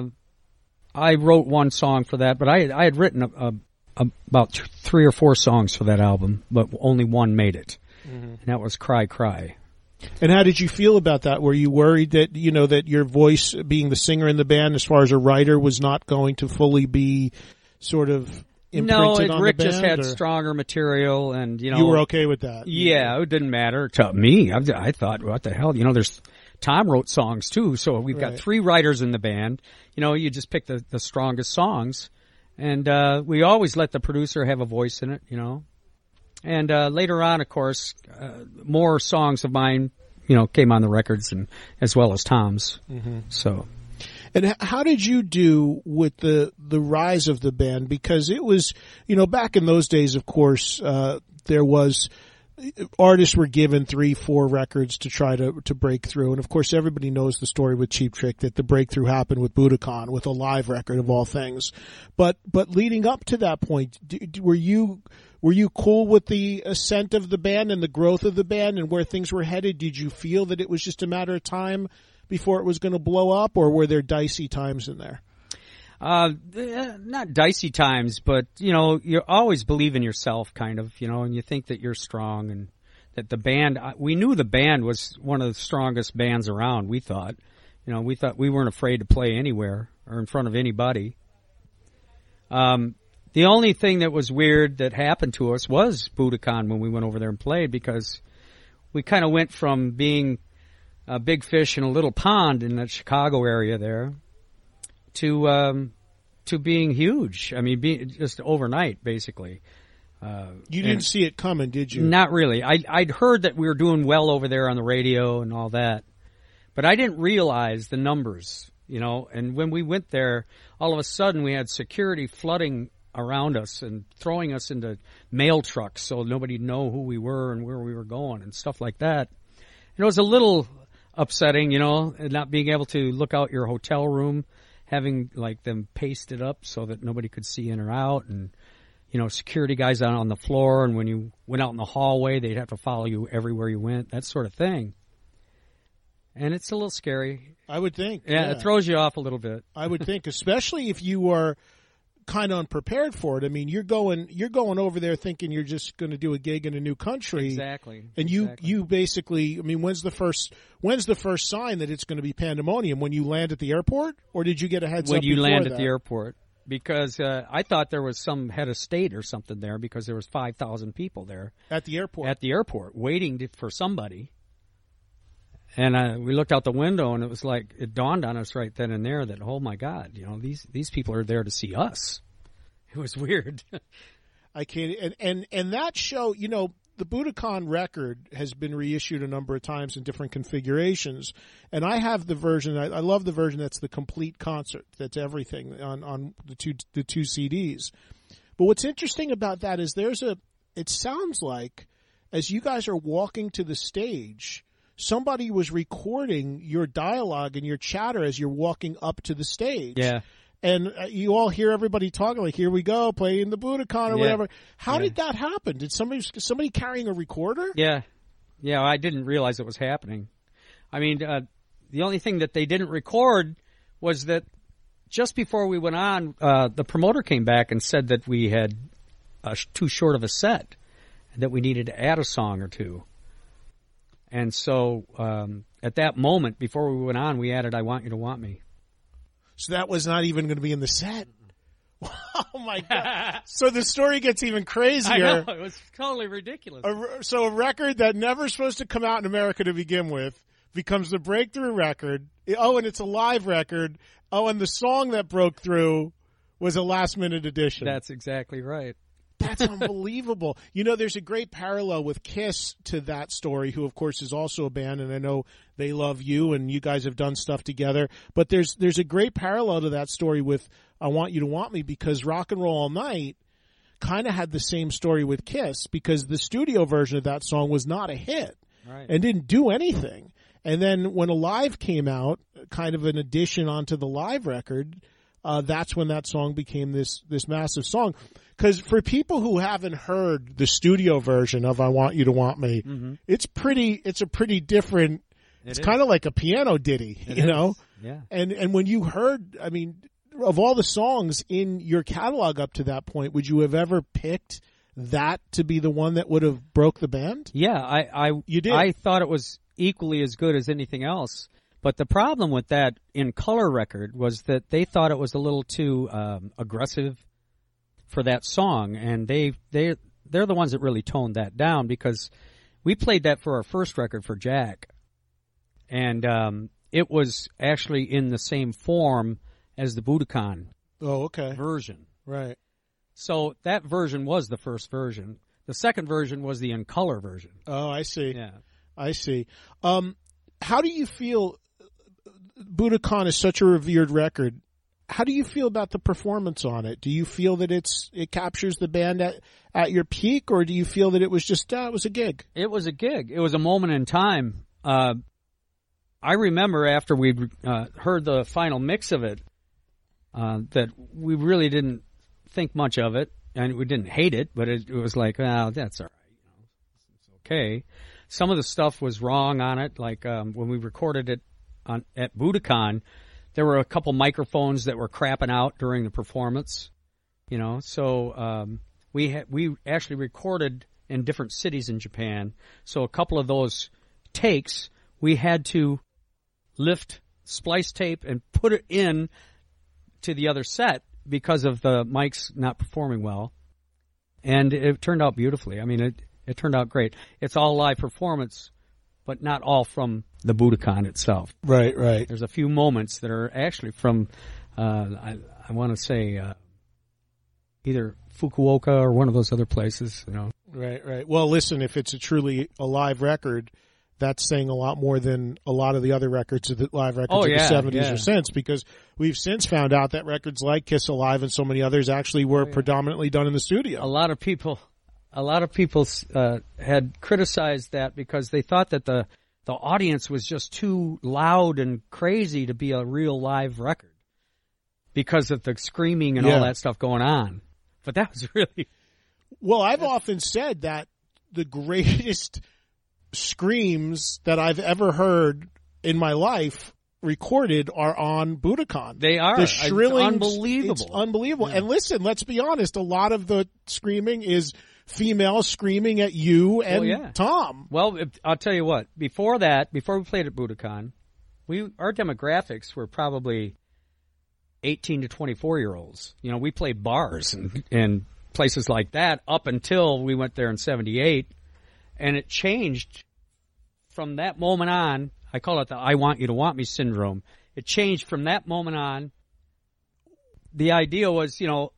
I wrote one song for that, but I had written about 3 or 4 songs for that album, but only one made it, and that was "Cry Cry." And how did you feel about that? Were you worried that, that your voice, being the singer in the band, as far as a writer, was not going to fully be sort of imprinted on Rick the band? just had stronger material, and you were okay with that. Yeah, it didn't matter to me. I thought, what the hell? There's Tom wrote songs too, so we've got 3 writers in the band. You just pick the strongest songs, and we always let the producer have a voice in it. And later on, of course, more songs of mine, came on the records, and as well as Tom's. Mm-hmm. So, and how did you do with the rise of the band? Because it was, back in those days, of course, there was artists were given 3-4 records to try to break through, and of course, everybody knows the story with Cheap Trick, that the breakthrough happened with Budokan, with a live record of all things. But leading up to that point, were you cool with the ascent of the band and the growth of the band and where things were headed? Did you feel that it was just a matter of time before it was going to blow up, or were there dicey times in there? Not dicey times, but, you always believe in yourself, kind of, and you think that you're strong, and that the band, we knew the band was one of the strongest bands around, we thought. We thought we weren't afraid to play anywhere or in front of anybody. The only thing that was weird that happened to us was Budokan when we went over there and played, because we kind of went from being a big fish in a little pond in that Chicago area there to being huge. I mean, just overnight, basically. You didn't see it coming, did you? Not really. I'd heard that we were doing well over there on the radio and all that, but I didn't realize the numbers, and when we went there, all of a sudden we had security flooding around us and throwing us into mail trucks so nobody'd know who we were and where we were going and stuff like that. And it was a little upsetting, not being able to look out your hotel room, having like them pasted up so that nobody could see in or out, and security guys out on the floor, and when you went out in the hallway, they'd have to follow you everywhere you went, that sort of thing. And it's a little scary. I would think. Yeah, it throws you off a little bit. I would think, especially if you are kind of unprepared for it. I mean, you're going over there thinking you're just going to do a gig in a new country. Exactly. And you basically, I mean, when's the first sign that it's going to be pandemonium? When you land at the airport, or did you get a heads up when you before land that? at the airport? Because I thought there was some head of state or something there, because there was 5,000 people there at the airport waiting for somebody. And we looked out the window, and it was like, it dawned on us right then and there that, oh my God, these people are there to see us. It was weird. I can't, and that show, the Budokan record has been reissued a number of times in different configurations, and I have the version. I love the version that's the complete concert. That's everything on the two CDs. But what's interesting about that is it sounds like as you guys are walking to the stage, somebody was recording your dialogue and your chatter as you're walking up to the stage. Yeah. And you all hear everybody talking like, here we go, playing the Budokan or whatever. How did that happen? Did somebody carrying a recorder? Yeah. Yeah, I didn't realize it was happening. I mean, the only thing that they didn't record was that just before we went on, the promoter came back and said that we had too short of a set, and that we needed to add a song or two. And so at that moment, before we went on, we added I Want You to Want Me. So that was not even going to be in the set? Oh, my God. So the story gets even crazier. I know. It was totally ridiculous. So a record that never supposed to come out in America to begin with, becomes the breakthrough record. Oh, and it's a live record. Oh, and the song that broke through was a last-minute addition. That's exactly right. That's unbelievable. You know, there's a great parallel with Kiss to that story, who, of course, is also a band, and I know they love you, and you guys have done stuff together. But there's a great parallel to that story with I Want You to Want Me, because Rock and Roll All Night kind of had the same story with Kiss, because the studio version of that song was not a hit and didn't do anything. And then when Alive came out, kind of an addition onto the live record, that's when that song became this massive song. Because for people who haven't heard the studio version of I Want You to Want Me, it's a pretty different, it's kind of like a piano ditty, you know? Yeah. And when you heard, I mean, of all the songs in your catalog up to that point, would you have ever picked that to be the one that would have broke the band? Yeah, You did. I thought it was equally as good as anything else. But the problem with that In Color record was that they thought it was a little too aggressive for that song, and they're the ones that really toned that down, because we played that for our first record for Jack, and it was actually in the same form as the Budokan version. Right. So that version was the first version. The second version was the In Color version. Oh, I see. Yeah. I see. How do you feel? Budokan is such a revered record. How do you feel about the performance on it? Do you feel that it captures the band at your peak, or do you feel that it was just it was a gig? It was a gig. It was a moment in time. I remember after we heard the final mix of it, that we really didn't think much of it, and we didn't hate it, but it was like, oh, that's all right. You know, it's okay. Some of the stuff was wrong on it, like when we recorded it at Budokan, there were a couple microphones that were crapping out during the performance, you know. So we actually recorded in different cities in Japan. So a couple of those takes, we had to lift splice tape and put it in to the other set because of the mics not performing well. And it turned out beautifully. I mean, it turned out great. It's all live performance, but not all from the Budokan itself. Right, right. There's a few moments that are actually from, I want to say, either Fukuoka or one of those other places, you know. Right, right. Well, listen, if it's a truly a live record, that's saying a lot more than a lot of the other records of the live records of the 70s or since, because we've since found out that records like Kiss Alive and so many others actually were predominantly done in the studio. A lot of people had criticized that because they thought that the audience was just too loud and crazy to be a real live record because of the screaming and all that stuff going on. But that was really... Well, I've often said that the greatest screams that I've ever heard in my life recorded are on Budokan. They are. The shrilling, it's unbelievable. It's unbelievable. Yeah. And listen, let's be honest, a lot of the screaming is female screaming at you and Tom. Well, I'll tell you what. Before that, before we played at Budokan, our demographics were probably 18 to 24-year-olds. You know, we played bars and places like that up until we went there in 78. And it changed from that moment on. I call it the I Want You to Want Me syndrome. It changed from that moment on. The idea was, you know,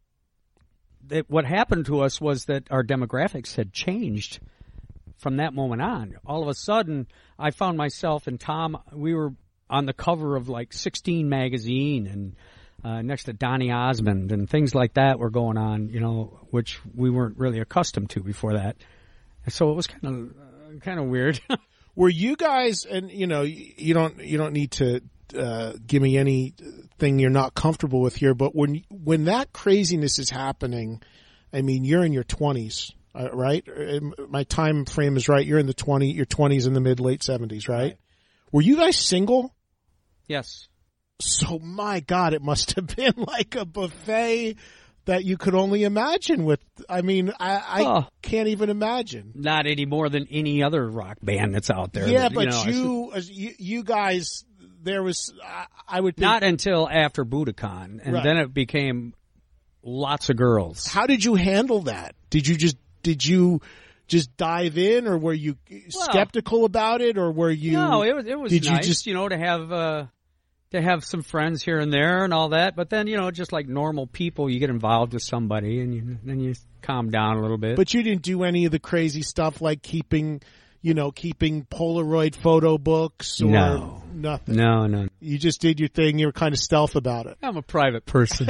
that what happened to us was that our demographics had changed from that moment on. All of a sudden, I found myself and Tom, we were on the cover of like 16 magazine and next to Donny Osmond and things like that were going on, you know, which we weren't really accustomed to before that. So it was kind of weird. Were you guys, and you know, you don't need to give me anything you're not comfortable with here, but when that craziness is happening, I mean, you're in your 20s, right? My time frame is right. You're in your 20s in the mid late 70s, right? Were you guys single? Yes. So my God, it must have been like a buffet that you could only imagine with, I mean, I can't even imagine. Not any more than any other rock band that's out there. Yeah, that, but you guys, there was, I would think. Not until after Budokan, and then it became lots of girls. How did you handle that? Did you just dive in, or were you skeptical about it, or were you? No, it was nice, to have some friends here and there and all that. But then, just like normal people, you get involved with somebody and then you calm down a little bit. But you didn't do any of the crazy stuff like keeping Polaroid photo books or nothing. No. You just did your thing. You were kind of stealth about it. I'm a private person.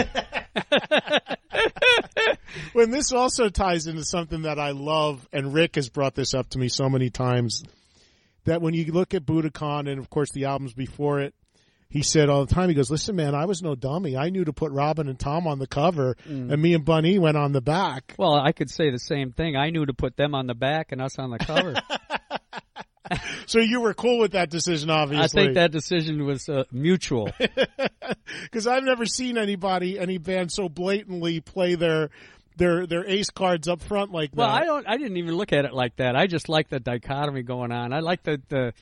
When this also ties into something that I love, and Rick has brought this up to me so many times, that when you look at Budokan and, of course, the albums before it, he said all the time, he goes, listen, man, I was no dummy. I knew to put Robin and Tom on the cover, and me and Bunny went on the back. Well, I could say the same thing. I knew to put them on the back and us on the cover. So you were cool with that decision, obviously. I think that decision was mutual. Because I've never seen any band so blatantly play their ace cards up front like that. Well, I didn't even look at it like that. I just like the dichotomy going on. I like the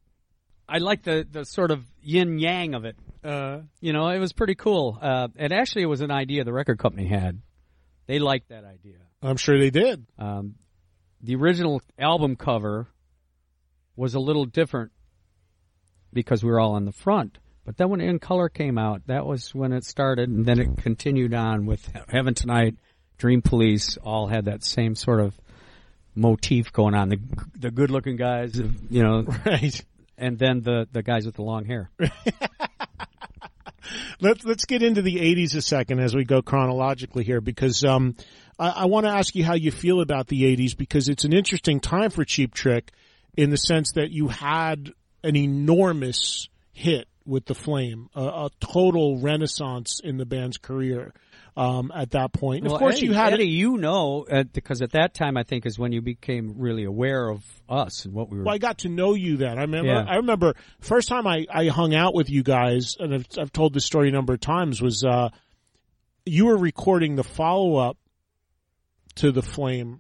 sort of yin yang of it. It was pretty cool. And actually, it was an idea the record company had. They liked that idea. I'm sure they did. The original album cover was a little different because we were all on the front. But then when In Color came out, that was when it started, and then it continued on with Heaven Tonight, Dream Police, all had that same sort of motif going on. The good-looking guys, right, and then the guys with the long hair. Let's get into the 80s a second as we go chronologically here, because I want to ask you how you feel about the 80s, because it's an interesting time for Cheap Trick in the sense that you had an enormous hit with The Flame, a total renaissance in the band's career at that point. And well, of course, Eddie, you had Eddie, because at that time I think is when you became really aware of us and what we were. Well, I got to know you then. I remember first time I hung out with you guys, and I've told this story a number of times, was you were recording the follow-up to The Flame.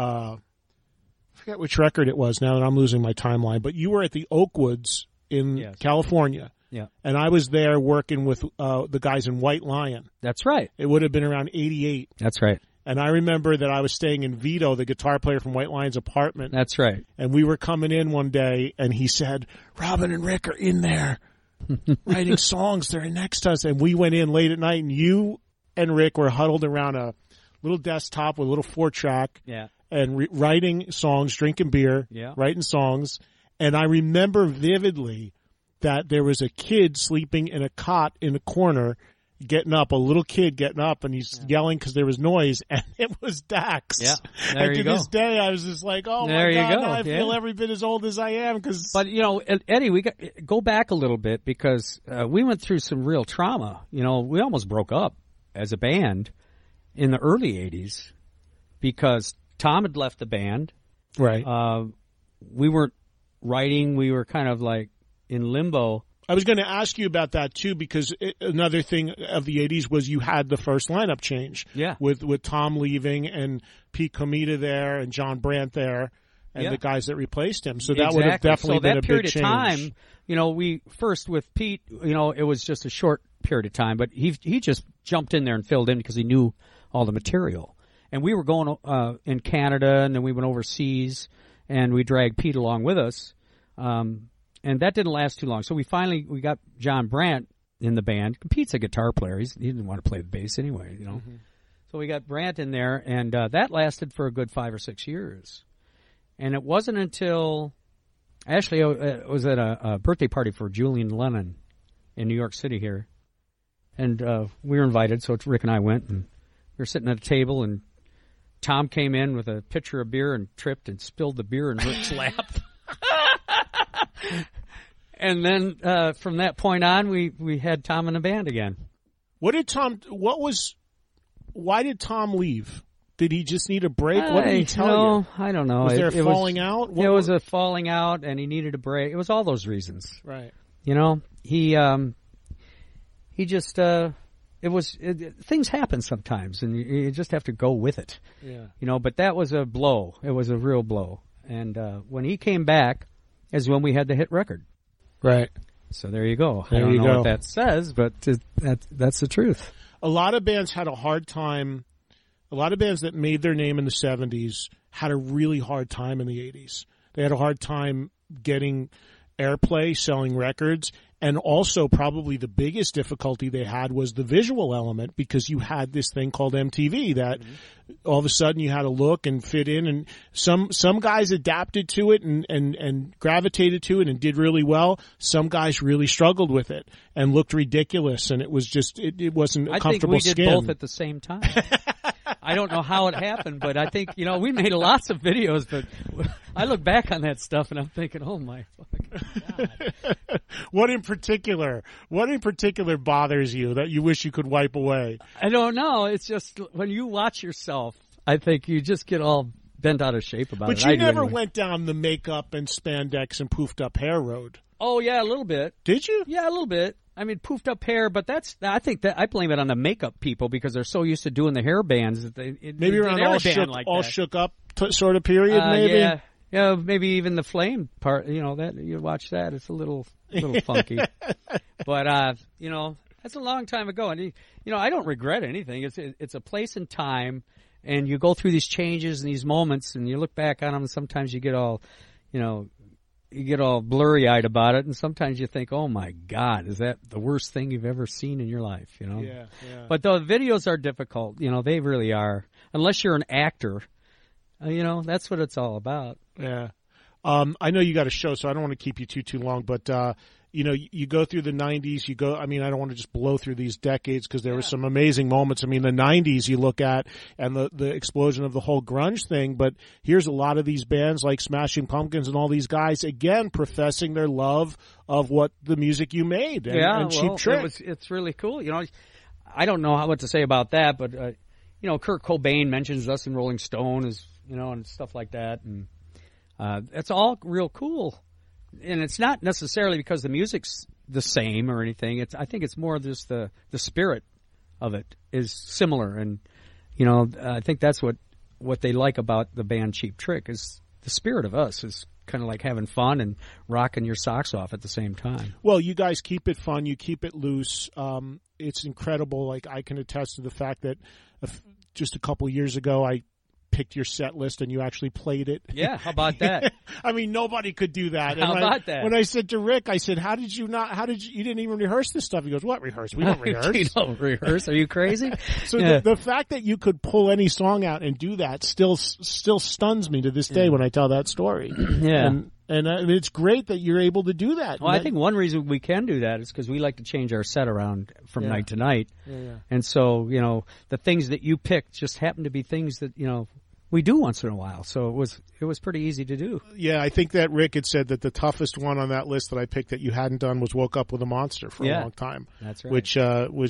I forget which record it was now that I'm losing my timeline, but you were at the Oakwoods in California. Yeah. And I was there working with the guys in White Lion. That's right. It would have been around 88. That's right. And I remember that I was staying in Vito, the guitar player from White Lion's apartment. That's right. And we were coming in one day, and he said, Robin and Rick are in there writing songs. They're next to us. And we went in late at night, and you and Rick were huddled around a little desktop with a little 4-track. Yeah. And writing songs, drinking beer, writing songs. And I remember vividly that there was a kid sleeping in a cot in a corner, getting up, a little kid getting up, and he's yelling because there was noise, and it was Dax. Yeah, and to this day, I was just like, oh, my God, now I feel every bit as old as I am. But, Eddie, we go back a little bit because we went through some real trauma. We almost broke up as a band in the early 80s because Tom had left the band. Right. We weren't writing. We were kind of like in limbo. I was going to ask you about that too, because another thing of the 80s was you had the first lineup change. Yeah. With Tom leaving and Pete Comita there and John Brandt there and the guys that replaced him. So that would have definitely been a big change. So that period of time, we first with Pete, it was just a short period of time, but he just jumped in there and filled in because he knew all the material. And we were going in Canada, and then we went overseas, and we dragged Pete along with us. And that didn't last too long. So we got John Brandt in the band. Pete's a guitar player. He didn't want to play the bass anyway, Mm-hmm. So we got Brandt in there, and that lasted for a good 5 or 6 years. And it wasn't until, actually, it was at a birthday party for Julian Lennon in New York City here. And we were invited, so Rick and I went, and we were sitting at a table, and Tom came in with a pitcher of beer and tripped and spilled the beer in Rick's lap. And then from that point on, we had Tom in the band again. Why did Tom leave? Did he just need a break? What did he tell you? I don't know. Was there a falling out? It was a falling out, and he needed a break. It was all those reasons. Right. He just things happen sometimes, and you just have to go with it. Yeah. But that was a blow. It was a real blow. And when he came back is when we had the hit record. Right. So there you go. I don't know what that says, but that's the truth. A lot of bands had a hard time. A lot of bands that made their name in the 70s had a really hard time in the 80s. They had a hard time getting airplay, selling records, and also probably the biggest difficulty they had was the visual element, because you had this thing called MTV that all of a sudden you had to look and fit in, and some guys adapted to it and gravitated to it and did really well. Some guys really struggled with it and looked ridiculous, and it was just it wasn't a comfortable skin. I think we did both at the same time. I don't know how it happened, but I think, we made lots of videos, but I look back on that stuff and I'm thinking, oh my fucking God. What in particular bothers you that you wish you could wipe away? I don't know. It's just when you watch yourself, I think you just get all bent out of shape about it. But you never went down the makeup and spandex and poofed up hair road. Oh yeah, a little bit. Did you? Yeah, a little bit. I mean, poofed up hair, but I think that I blame it on the makeup people because they're so used to doing the hair bands that maybe around all shook up sort of period, maybe. Yeah, maybe even the flame part. That you watch that, it's a little funky. But that's a long time ago, and I don't regret anything. It's a place and time, and you go through these changes and these moments, and you look back on them, and sometimes you get all, you get all blurry-eyed about it, and sometimes you think, oh, my God, is that the worst thing you've ever seen in your life, Yeah. But the videos are difficult. They really are. Unless you're an actor, that's what it's all about. Yeah. I know you got a show, so I don't want to keep you too long, but you go through the 90s, I don't want to just blow through these decades because there were some amazing moments. I mean, the 90s you look at and the explosion of the whole grunge thing, but here's a lot of these bands like Smashing Pumpkins and all these guys, again, professing their love of what the music you made and Cheap Trick. It's really cool. I don't know what to say about that, but, Kurt Cobain mentions us in Rolling Stone and stuff like that. And it's all real cool. And it's not necessarily because the music's the same or anything. I think it's more just the spirit of it is similar. And, I think that's what they like about the band Cheap Trick is the spirit of us is kind of like having fun and rocking your socks off at the same time. Well, you guys keep it fun. You keep it loose. It's incredible. Like, I can attest to the fact that just a couple of years ago, I picked your set list and you actually played it. Yeah, how about that? I mean, nobody could do that. How about that? When I said to Rick, I said, you didn't even rehearse this stuff? He goes, what rehearse? We don't rehearse. You don't rehearse? Are you crazy? So the fact that you could pull any song out and do that still stuns me to this day when I tell that story. Yeah. And it's great that you're able to do that. Well, I think one reason we can do that is because we like to change our set around from night to night. Yeah. And so, the things that you picked just happen to be things that, we do once in a while. So it was pretty easy to do. Yeah, I think that Rick had said that the toughest one on that list that I picked that you hadn't done was Woke Up with a Monster for a long time. That's right. Which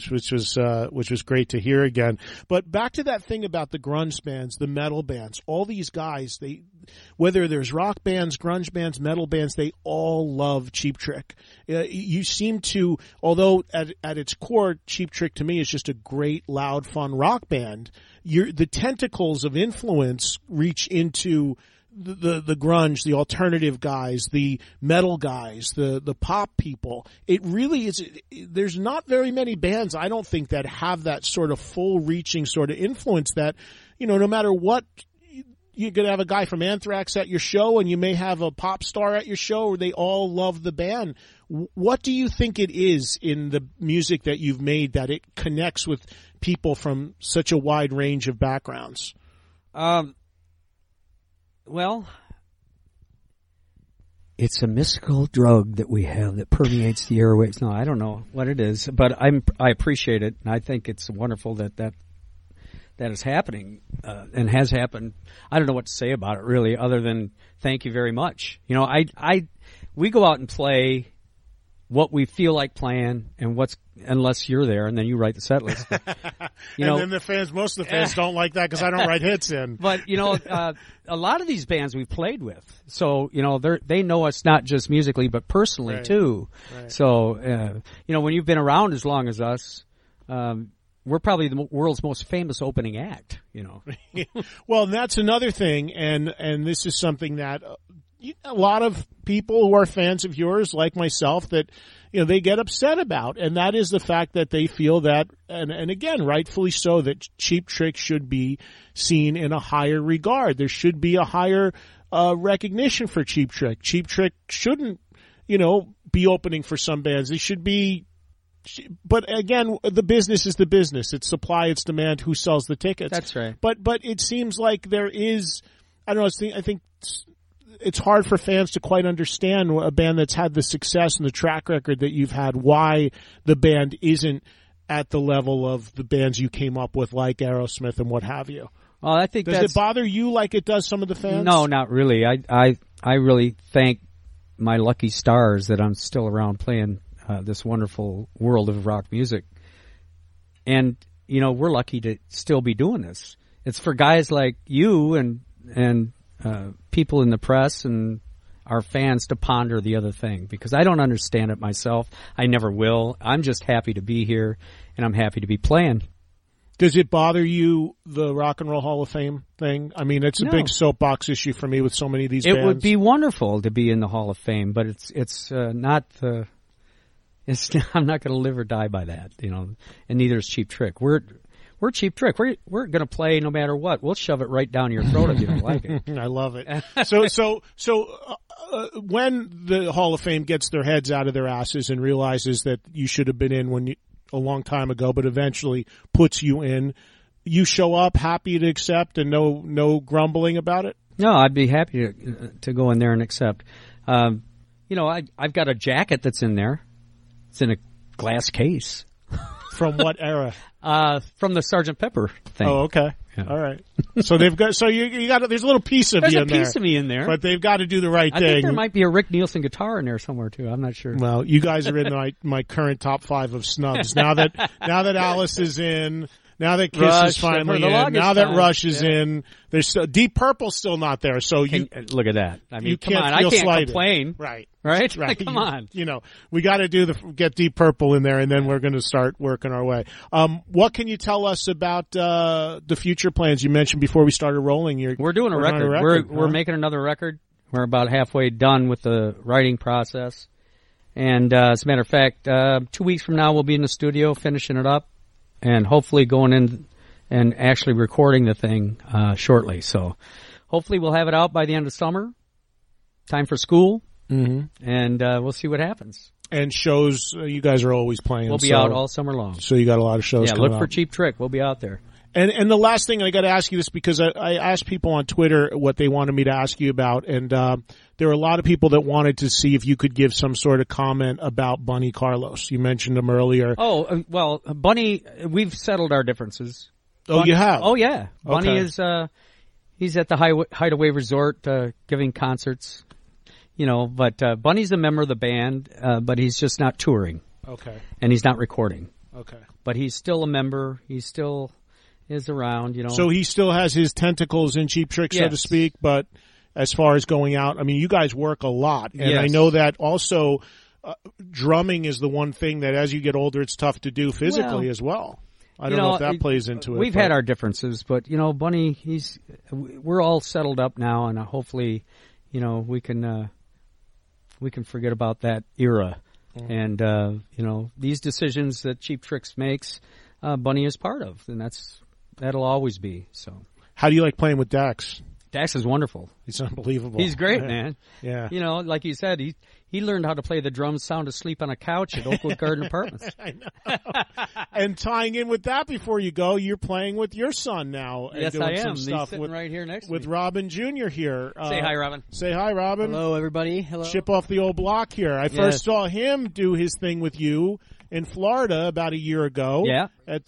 was great to hear again. But back to that thing about the grunge bands, the metal bands, all these guys, whether there's rock bands, grunge bands, metal bands, they all love Cheap Trick. You seem to, although at its core, Cheap Trick to me is just a great, loud, fun rock band. The tentacles of influence reach into the grunge, the alternative guys, the metal guys, the pop people. It really is. There's not very many bands, I don't think, that have that sort of full-reaching sort of influence that, no matter what, you could have a guy from Anthrax at your show and you may have a pop star at your show or they all love the band. What do you think it is in the music that you've made that it connects with people from such a wide range of backgrounds? Well, it's a mystical drug that we have that permeates the airwaves. No, I don't know what it is, but I appreciate it, and I think it's wonderful that is happening and has happened. I don't know what to say about it really, other than thank you very much. We go out and play what we feel like playing and unless you're there, and then you write the set list. But, and then most of the fans don't like that because I don't write hits in. But, a lot of these bands we've played with, so, they know us not just musically, but personally too. Right. So, when you've been around as long as us, we're probably the world's most famous opening act, Well, that's another thing, and this is something that a lot of people who are fans of yours, like myself, that they get upset about, and that is the fact that they feel that, and again, rightfully so, that Cheap Trick should be seen in a higher regard. There should be a higher recognition for Cheap Trick. Cheap Trick shouldn't, be opening for some bands. They should be. But again, the business is the business. It's supply, it's demand. Who sells the tickets? That's right. But it seems like there is. I don't know. I think it's hard for fans to quite understand a band that's had the success and the track record that you've had. Why the band isn't at the level of the bands you came up with, like Aerosmith and what have you. Well, I think does it bother you like it does some of the fans? No, not really. I really thank my lucky stars that I'm still around playing this wonderful world of rock music. And, we're lucky to still be doing this. It's for guys like you and people in the press and our fans to ponder the other thing, because I don't understand it myself. I never will. I'm just happy to be here, and I'm happy to be playing. Does it bother you, the Rock and Roll Hall of Fame thing? I mean, it's a big soapbox issue for me with so many of these bands. It would be wonderful to be in the Hall of Fame, but it's not the... I'm not going to live or die by that, and neither is Cheap Trick. We're Cheap Trick. We're going to play no matter what. We'll shove it right down your throat if you don't like it. I love it. So when the Hall of Fame gets their heads out of their asses and realizes that you should have been in a long time ago, but eventually puts you in, you show up happy to accept and no grumbling about it? No, I'd be happy to go in there and accept. I've got a jacket that's in there. It's in a glass case. From what era? From the Sgt. Pepper thing. Oh, okay. Yeah. All right. So they've got. So you got. There's a little piece of you in there. There's a piece of me in there. But they've got to do the right thing. I think there might be a Rick Nielsen guitar in there somewhere too. I'm not sure. Well, you guys are in my current top 5 of snubs. Now that Alice is in. Now that Kiss Rush, is finally in. Now that Rush is in. There's Deep Purple's still not there. So look at that. I mean, come on. I can't slighted. Complain. Right. Come on. We got to get Deep Purple in there, and then we're going to start working our way. What can you tell us about the future plans? You mentioned before we started rolling. We're doing a record. We're making another record. We're about halfway done with the writing process. And as a matter of fact, 2 weeks from now we'll be in the studio finishing it up, and hopefully going in and actually recording the thing shortly. So hopefully we'll have it out by the end of summer. Time for school. Mm-hmm. And we'll see what happens. And shows, you guys are always playing. We'll be out all summer long. So you got a lot of shows coming look for out. Cheap Trick. We'll be out there. And the last thing, I got to ask you this because I asked people on Twitter what they wanted me to ask you about, and there were a lot of people that wanted to see if you could give some sort of comment about Bunny Carlos. You mentioned him earlier. Oh, well, Bunny, we've settled our differences. Oh, you have? Oh, yeah. Bunny Okay. is, he's at the Hideaway Resort giving concerts, but Bunny's a member of the band, but he's just not touring. Okay. And he's not recording. Okay. But he's still a member. He still is around, So he still has his tentacles in Cheap Trick, so to speak, but as far as going out, I mean, you guys work a lot. And I know that also drumming is the one thing that as you get older, it's tough to do physically as well. I don't know if that plays into it. We've had our differences, but, Bunny, we're all settled up now, and hopefully, we can forget about that era. Mm. And, these decisions that Cheap Tricks makes, Bunny is part of, and that'll always be. So, how do you like playing with Dax? Dax is wonderful. He's unbelievable. He's great, man. Yeah. Like you said, he learned how to play the drums sound asleep on a couch at Oakwood Garden Apartments. I know. And tying in with that before you go, you're playing with your son now. Yes, and doing I am. Some stuff He's sitting right here next to me. With Robin Jr. here. Say hi, Robin. Say hi, Robin. Hello, everybody. Hello. Chip off the old block here. I first saw him do his thing with you in Florida about a year ago. Yeah. At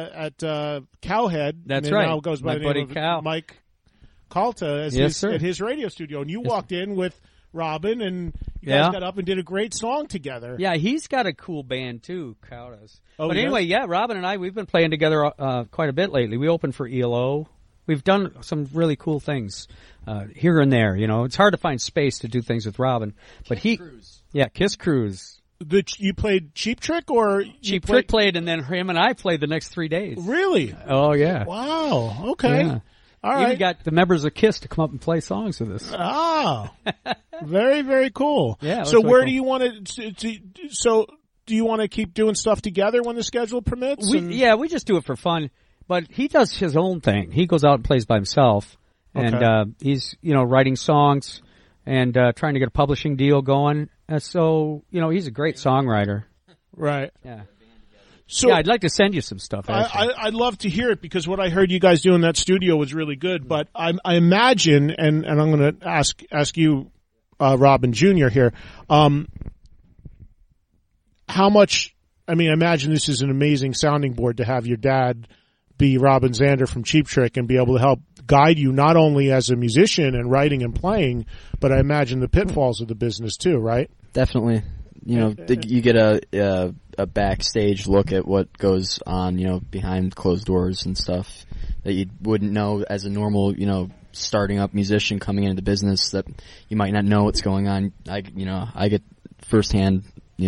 Cowhead. That's right. Now goes by my the buddy name of Cal. Mike Calta at his radio studio. And you walked in with Robin, and you guys got up and did a great song together. Yeah, he's got a cool band too, Cal does. Oh, but anyway, Robin and I, we've been playing together quite a bit lately. We opened for ELO. We've done some really cool things here and there. It's hard to find space to do things with Robin. But Kiss Cruise. You played Cheap Trick, or Cheap Trick played, and then him and I played the next 3 days. Really? Oh yeah. Wow. Okay. Yeah. All right. Even got the members of Kiss to come up and play songs with us. Oh. Very, very cool. Yeah. So where do you want to? So do you want to keep doing stuff together when the schedule permits? We just do it for fun. But he does his own thing. He goes out and plays by himself, and he's writing songs and trying to get a publishing deal going. So he's a great songwriter. Right. Yeah. So I'd like to send you some stuff. I'd love to hear it because what I heard you guys do in that studio was really good. But I imagine, and I'm going to ask you, Robin Jr. here, how much? I mean, I imagine this is an amazing sounding board to have your dad be Robin Zander from Cheap Trick and be able to help guide you not only as a musician and writing and playing, but I imagine the pitfalls of the business too, right? Definitely. You get a backstage look at what goes on, behind closed doors and stuff that you wouldn't know as a normal, starting up musician coming into the business, that you might not know what's going on. I get firsthand,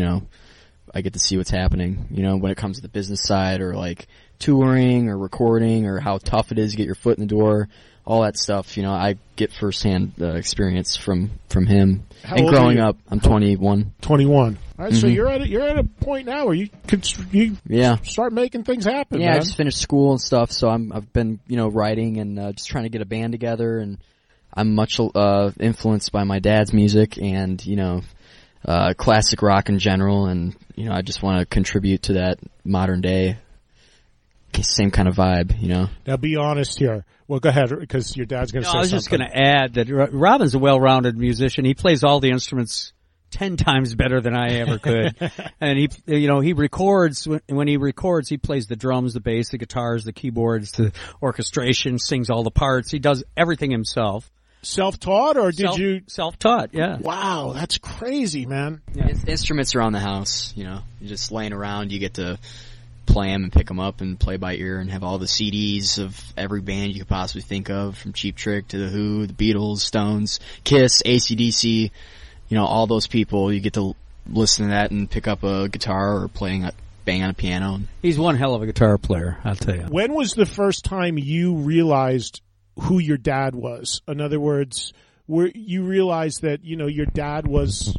I get to see what's happening, when it comes to the business side or like touring or recording or how tough it is to get your foot in the door, all that stuff. I get firsthand experience from him. How and old growing are you? up, I'm 21. 21. All right, so you're at a point now where you can start making things happen. Yeah, man. I just finished school and stuff, so I've been writing and just trying to get a band together, and I'm much influenced by my dad's music and classic rock in general, and I just want to contribute to that modern day same kind of vibe, Now be honest here. Well, go ahead, because your dad's going to say something. I was just going to add that Robin's a well-rounded musician. He plays all the instruments 10 times better than I ever could. And he records, when he records, he plays the drums, the bass, the guitars, the keyboards, the orchestration, sings all the parts. He does everything himself. Self-taught, or did you? Self-taught, yeah. Wow, that's crazy, man. Yeah. Instruments around the house, you're just laying around, you get to play them and pick them up and play by ear and have all the CDs of every band you could possibly think of, from Cheap Trick to The Who, The Beatles, Stones, Kiss, AC/DC, all those people. You get to listen to that and pick up a guitar or bang on a piano. He's one hell of a guitar player, I'll tell you. When was the first time you realized who your dad was? In other words, where you realized that, your dad was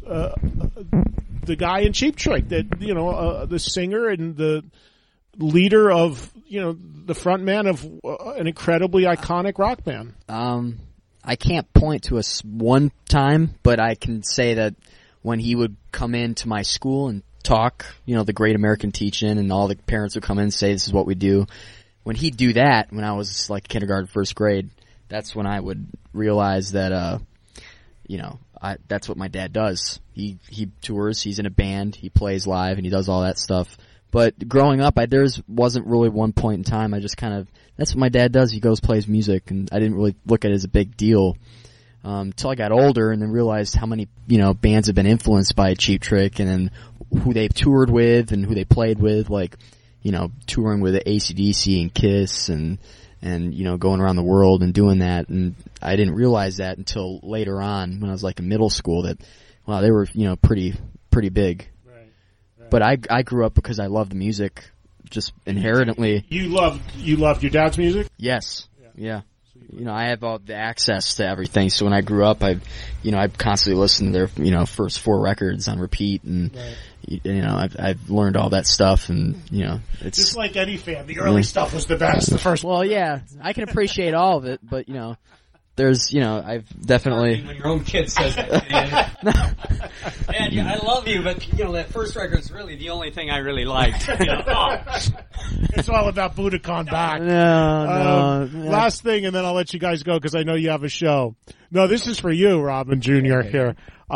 the guy in Cheap Trick, that, the singer and the leader of, the front man of an incredibly iconic rock band? I can't point to one time, but I can say that when he would come into my school and talk, the Great American Teach-In, and all the parents would come in and say, this is what we do. When he'd do that, when I was like kindergarten, first grade, that's when I would realize that, that's what my dad does. He tours, he's in a band, he plays live, and he does all that stuff. But growing up, there wasn't really one point in time. I just that's what my dad does. He goes, plays music, and I didn't really look at it as a big deal until I got older and then realized how many, bands have been influenced by Cheap Trick, and then who they've toured with and who they played with, like, touring with AC/DC and Kiss and going around the world and doing that. And I didn't realize that until later on when I was like in middle school that, wow, they were, pretty big. But I grew up because I loved the music, just inherently. You loved your dad's music? Yes. Yeah. I have all the access to everything. So when I grew up, I constantly listened to their, first 4 records on repeat, and I've learned all that stuff, and it's just like any fan. The early stuff was the best. The first. Well, yeah, I can appreciate all of it, but there's, I've definitely. When your own kid says that, man, I love you, but that first record's really the only thing I really liked. It's all about Budokan back. No. Last thing, and then I'll let you guys go because I know you have a show. No, this is for you, Robin Jr. here.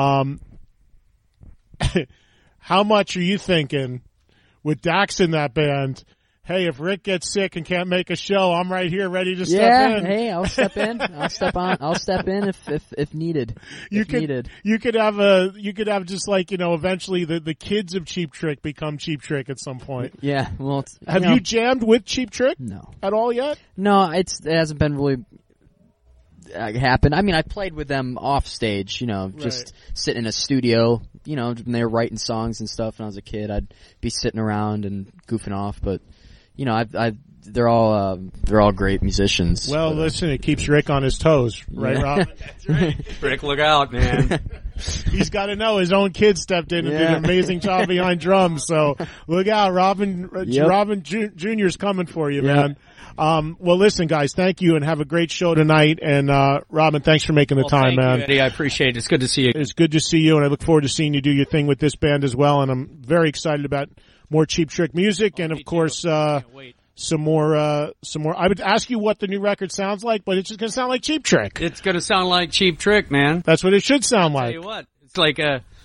How much are you thinking with Dax in that band? Hey, if Rick gets sick and can't make a show, I'm right here ready to step in. Hey, I'll step in. I'll step in if needed. You could have just like, eventually the kids of Cheap Trick become Cheap Trick at some point. Yeah, well, have you jammed with Cheap Trick? No. At all yet? No, it hasn't been really happened. I mean, I played with them off stage, just sitting in a studio, when they were writing songs and stuff when I was a kid. I'd be sitting around and goofing off, but you know, they're all great musicians. Well, listen, it keeps Rick on his toes, right, Rob? That's right. Rick, look out, man. He's got to know his own kid stepped in and did an amazing job behind drums. So look out, Robin Jr.'s coming for you, man. Well, listen, guys, thank you and have a great show tonight. And, Robin, thanks for making the time, thank man. You, Eddie. I appreciate it. It's good to see you. It's good to see you, and I look forward to seeing you do your thing with this band as well. And I'm very excited about more Cheap Trick music and, of course, some more. I would ask you what the new record sounds like, but it's just going to sound like Cheap Trick. It's going to sound like Cheap Trick, man. That's what it should sound like. Tell you what, it's like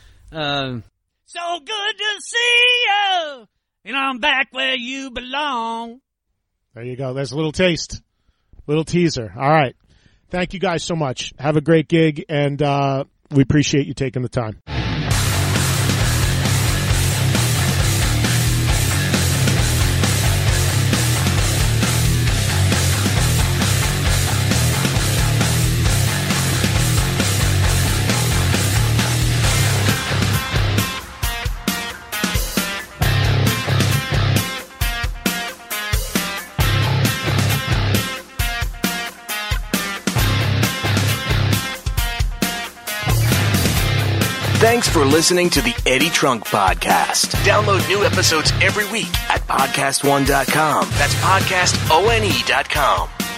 so good to see you, and I'm back where you belong. There you go. There's a little taste, little teaser. All right. Thank you guys so much. Have a great gig, and we appreciate you taking the time. Thanks for listening to the Eddie Trunk Podcast. Download new episodes every week at podcastone.com. That's podcastone.com.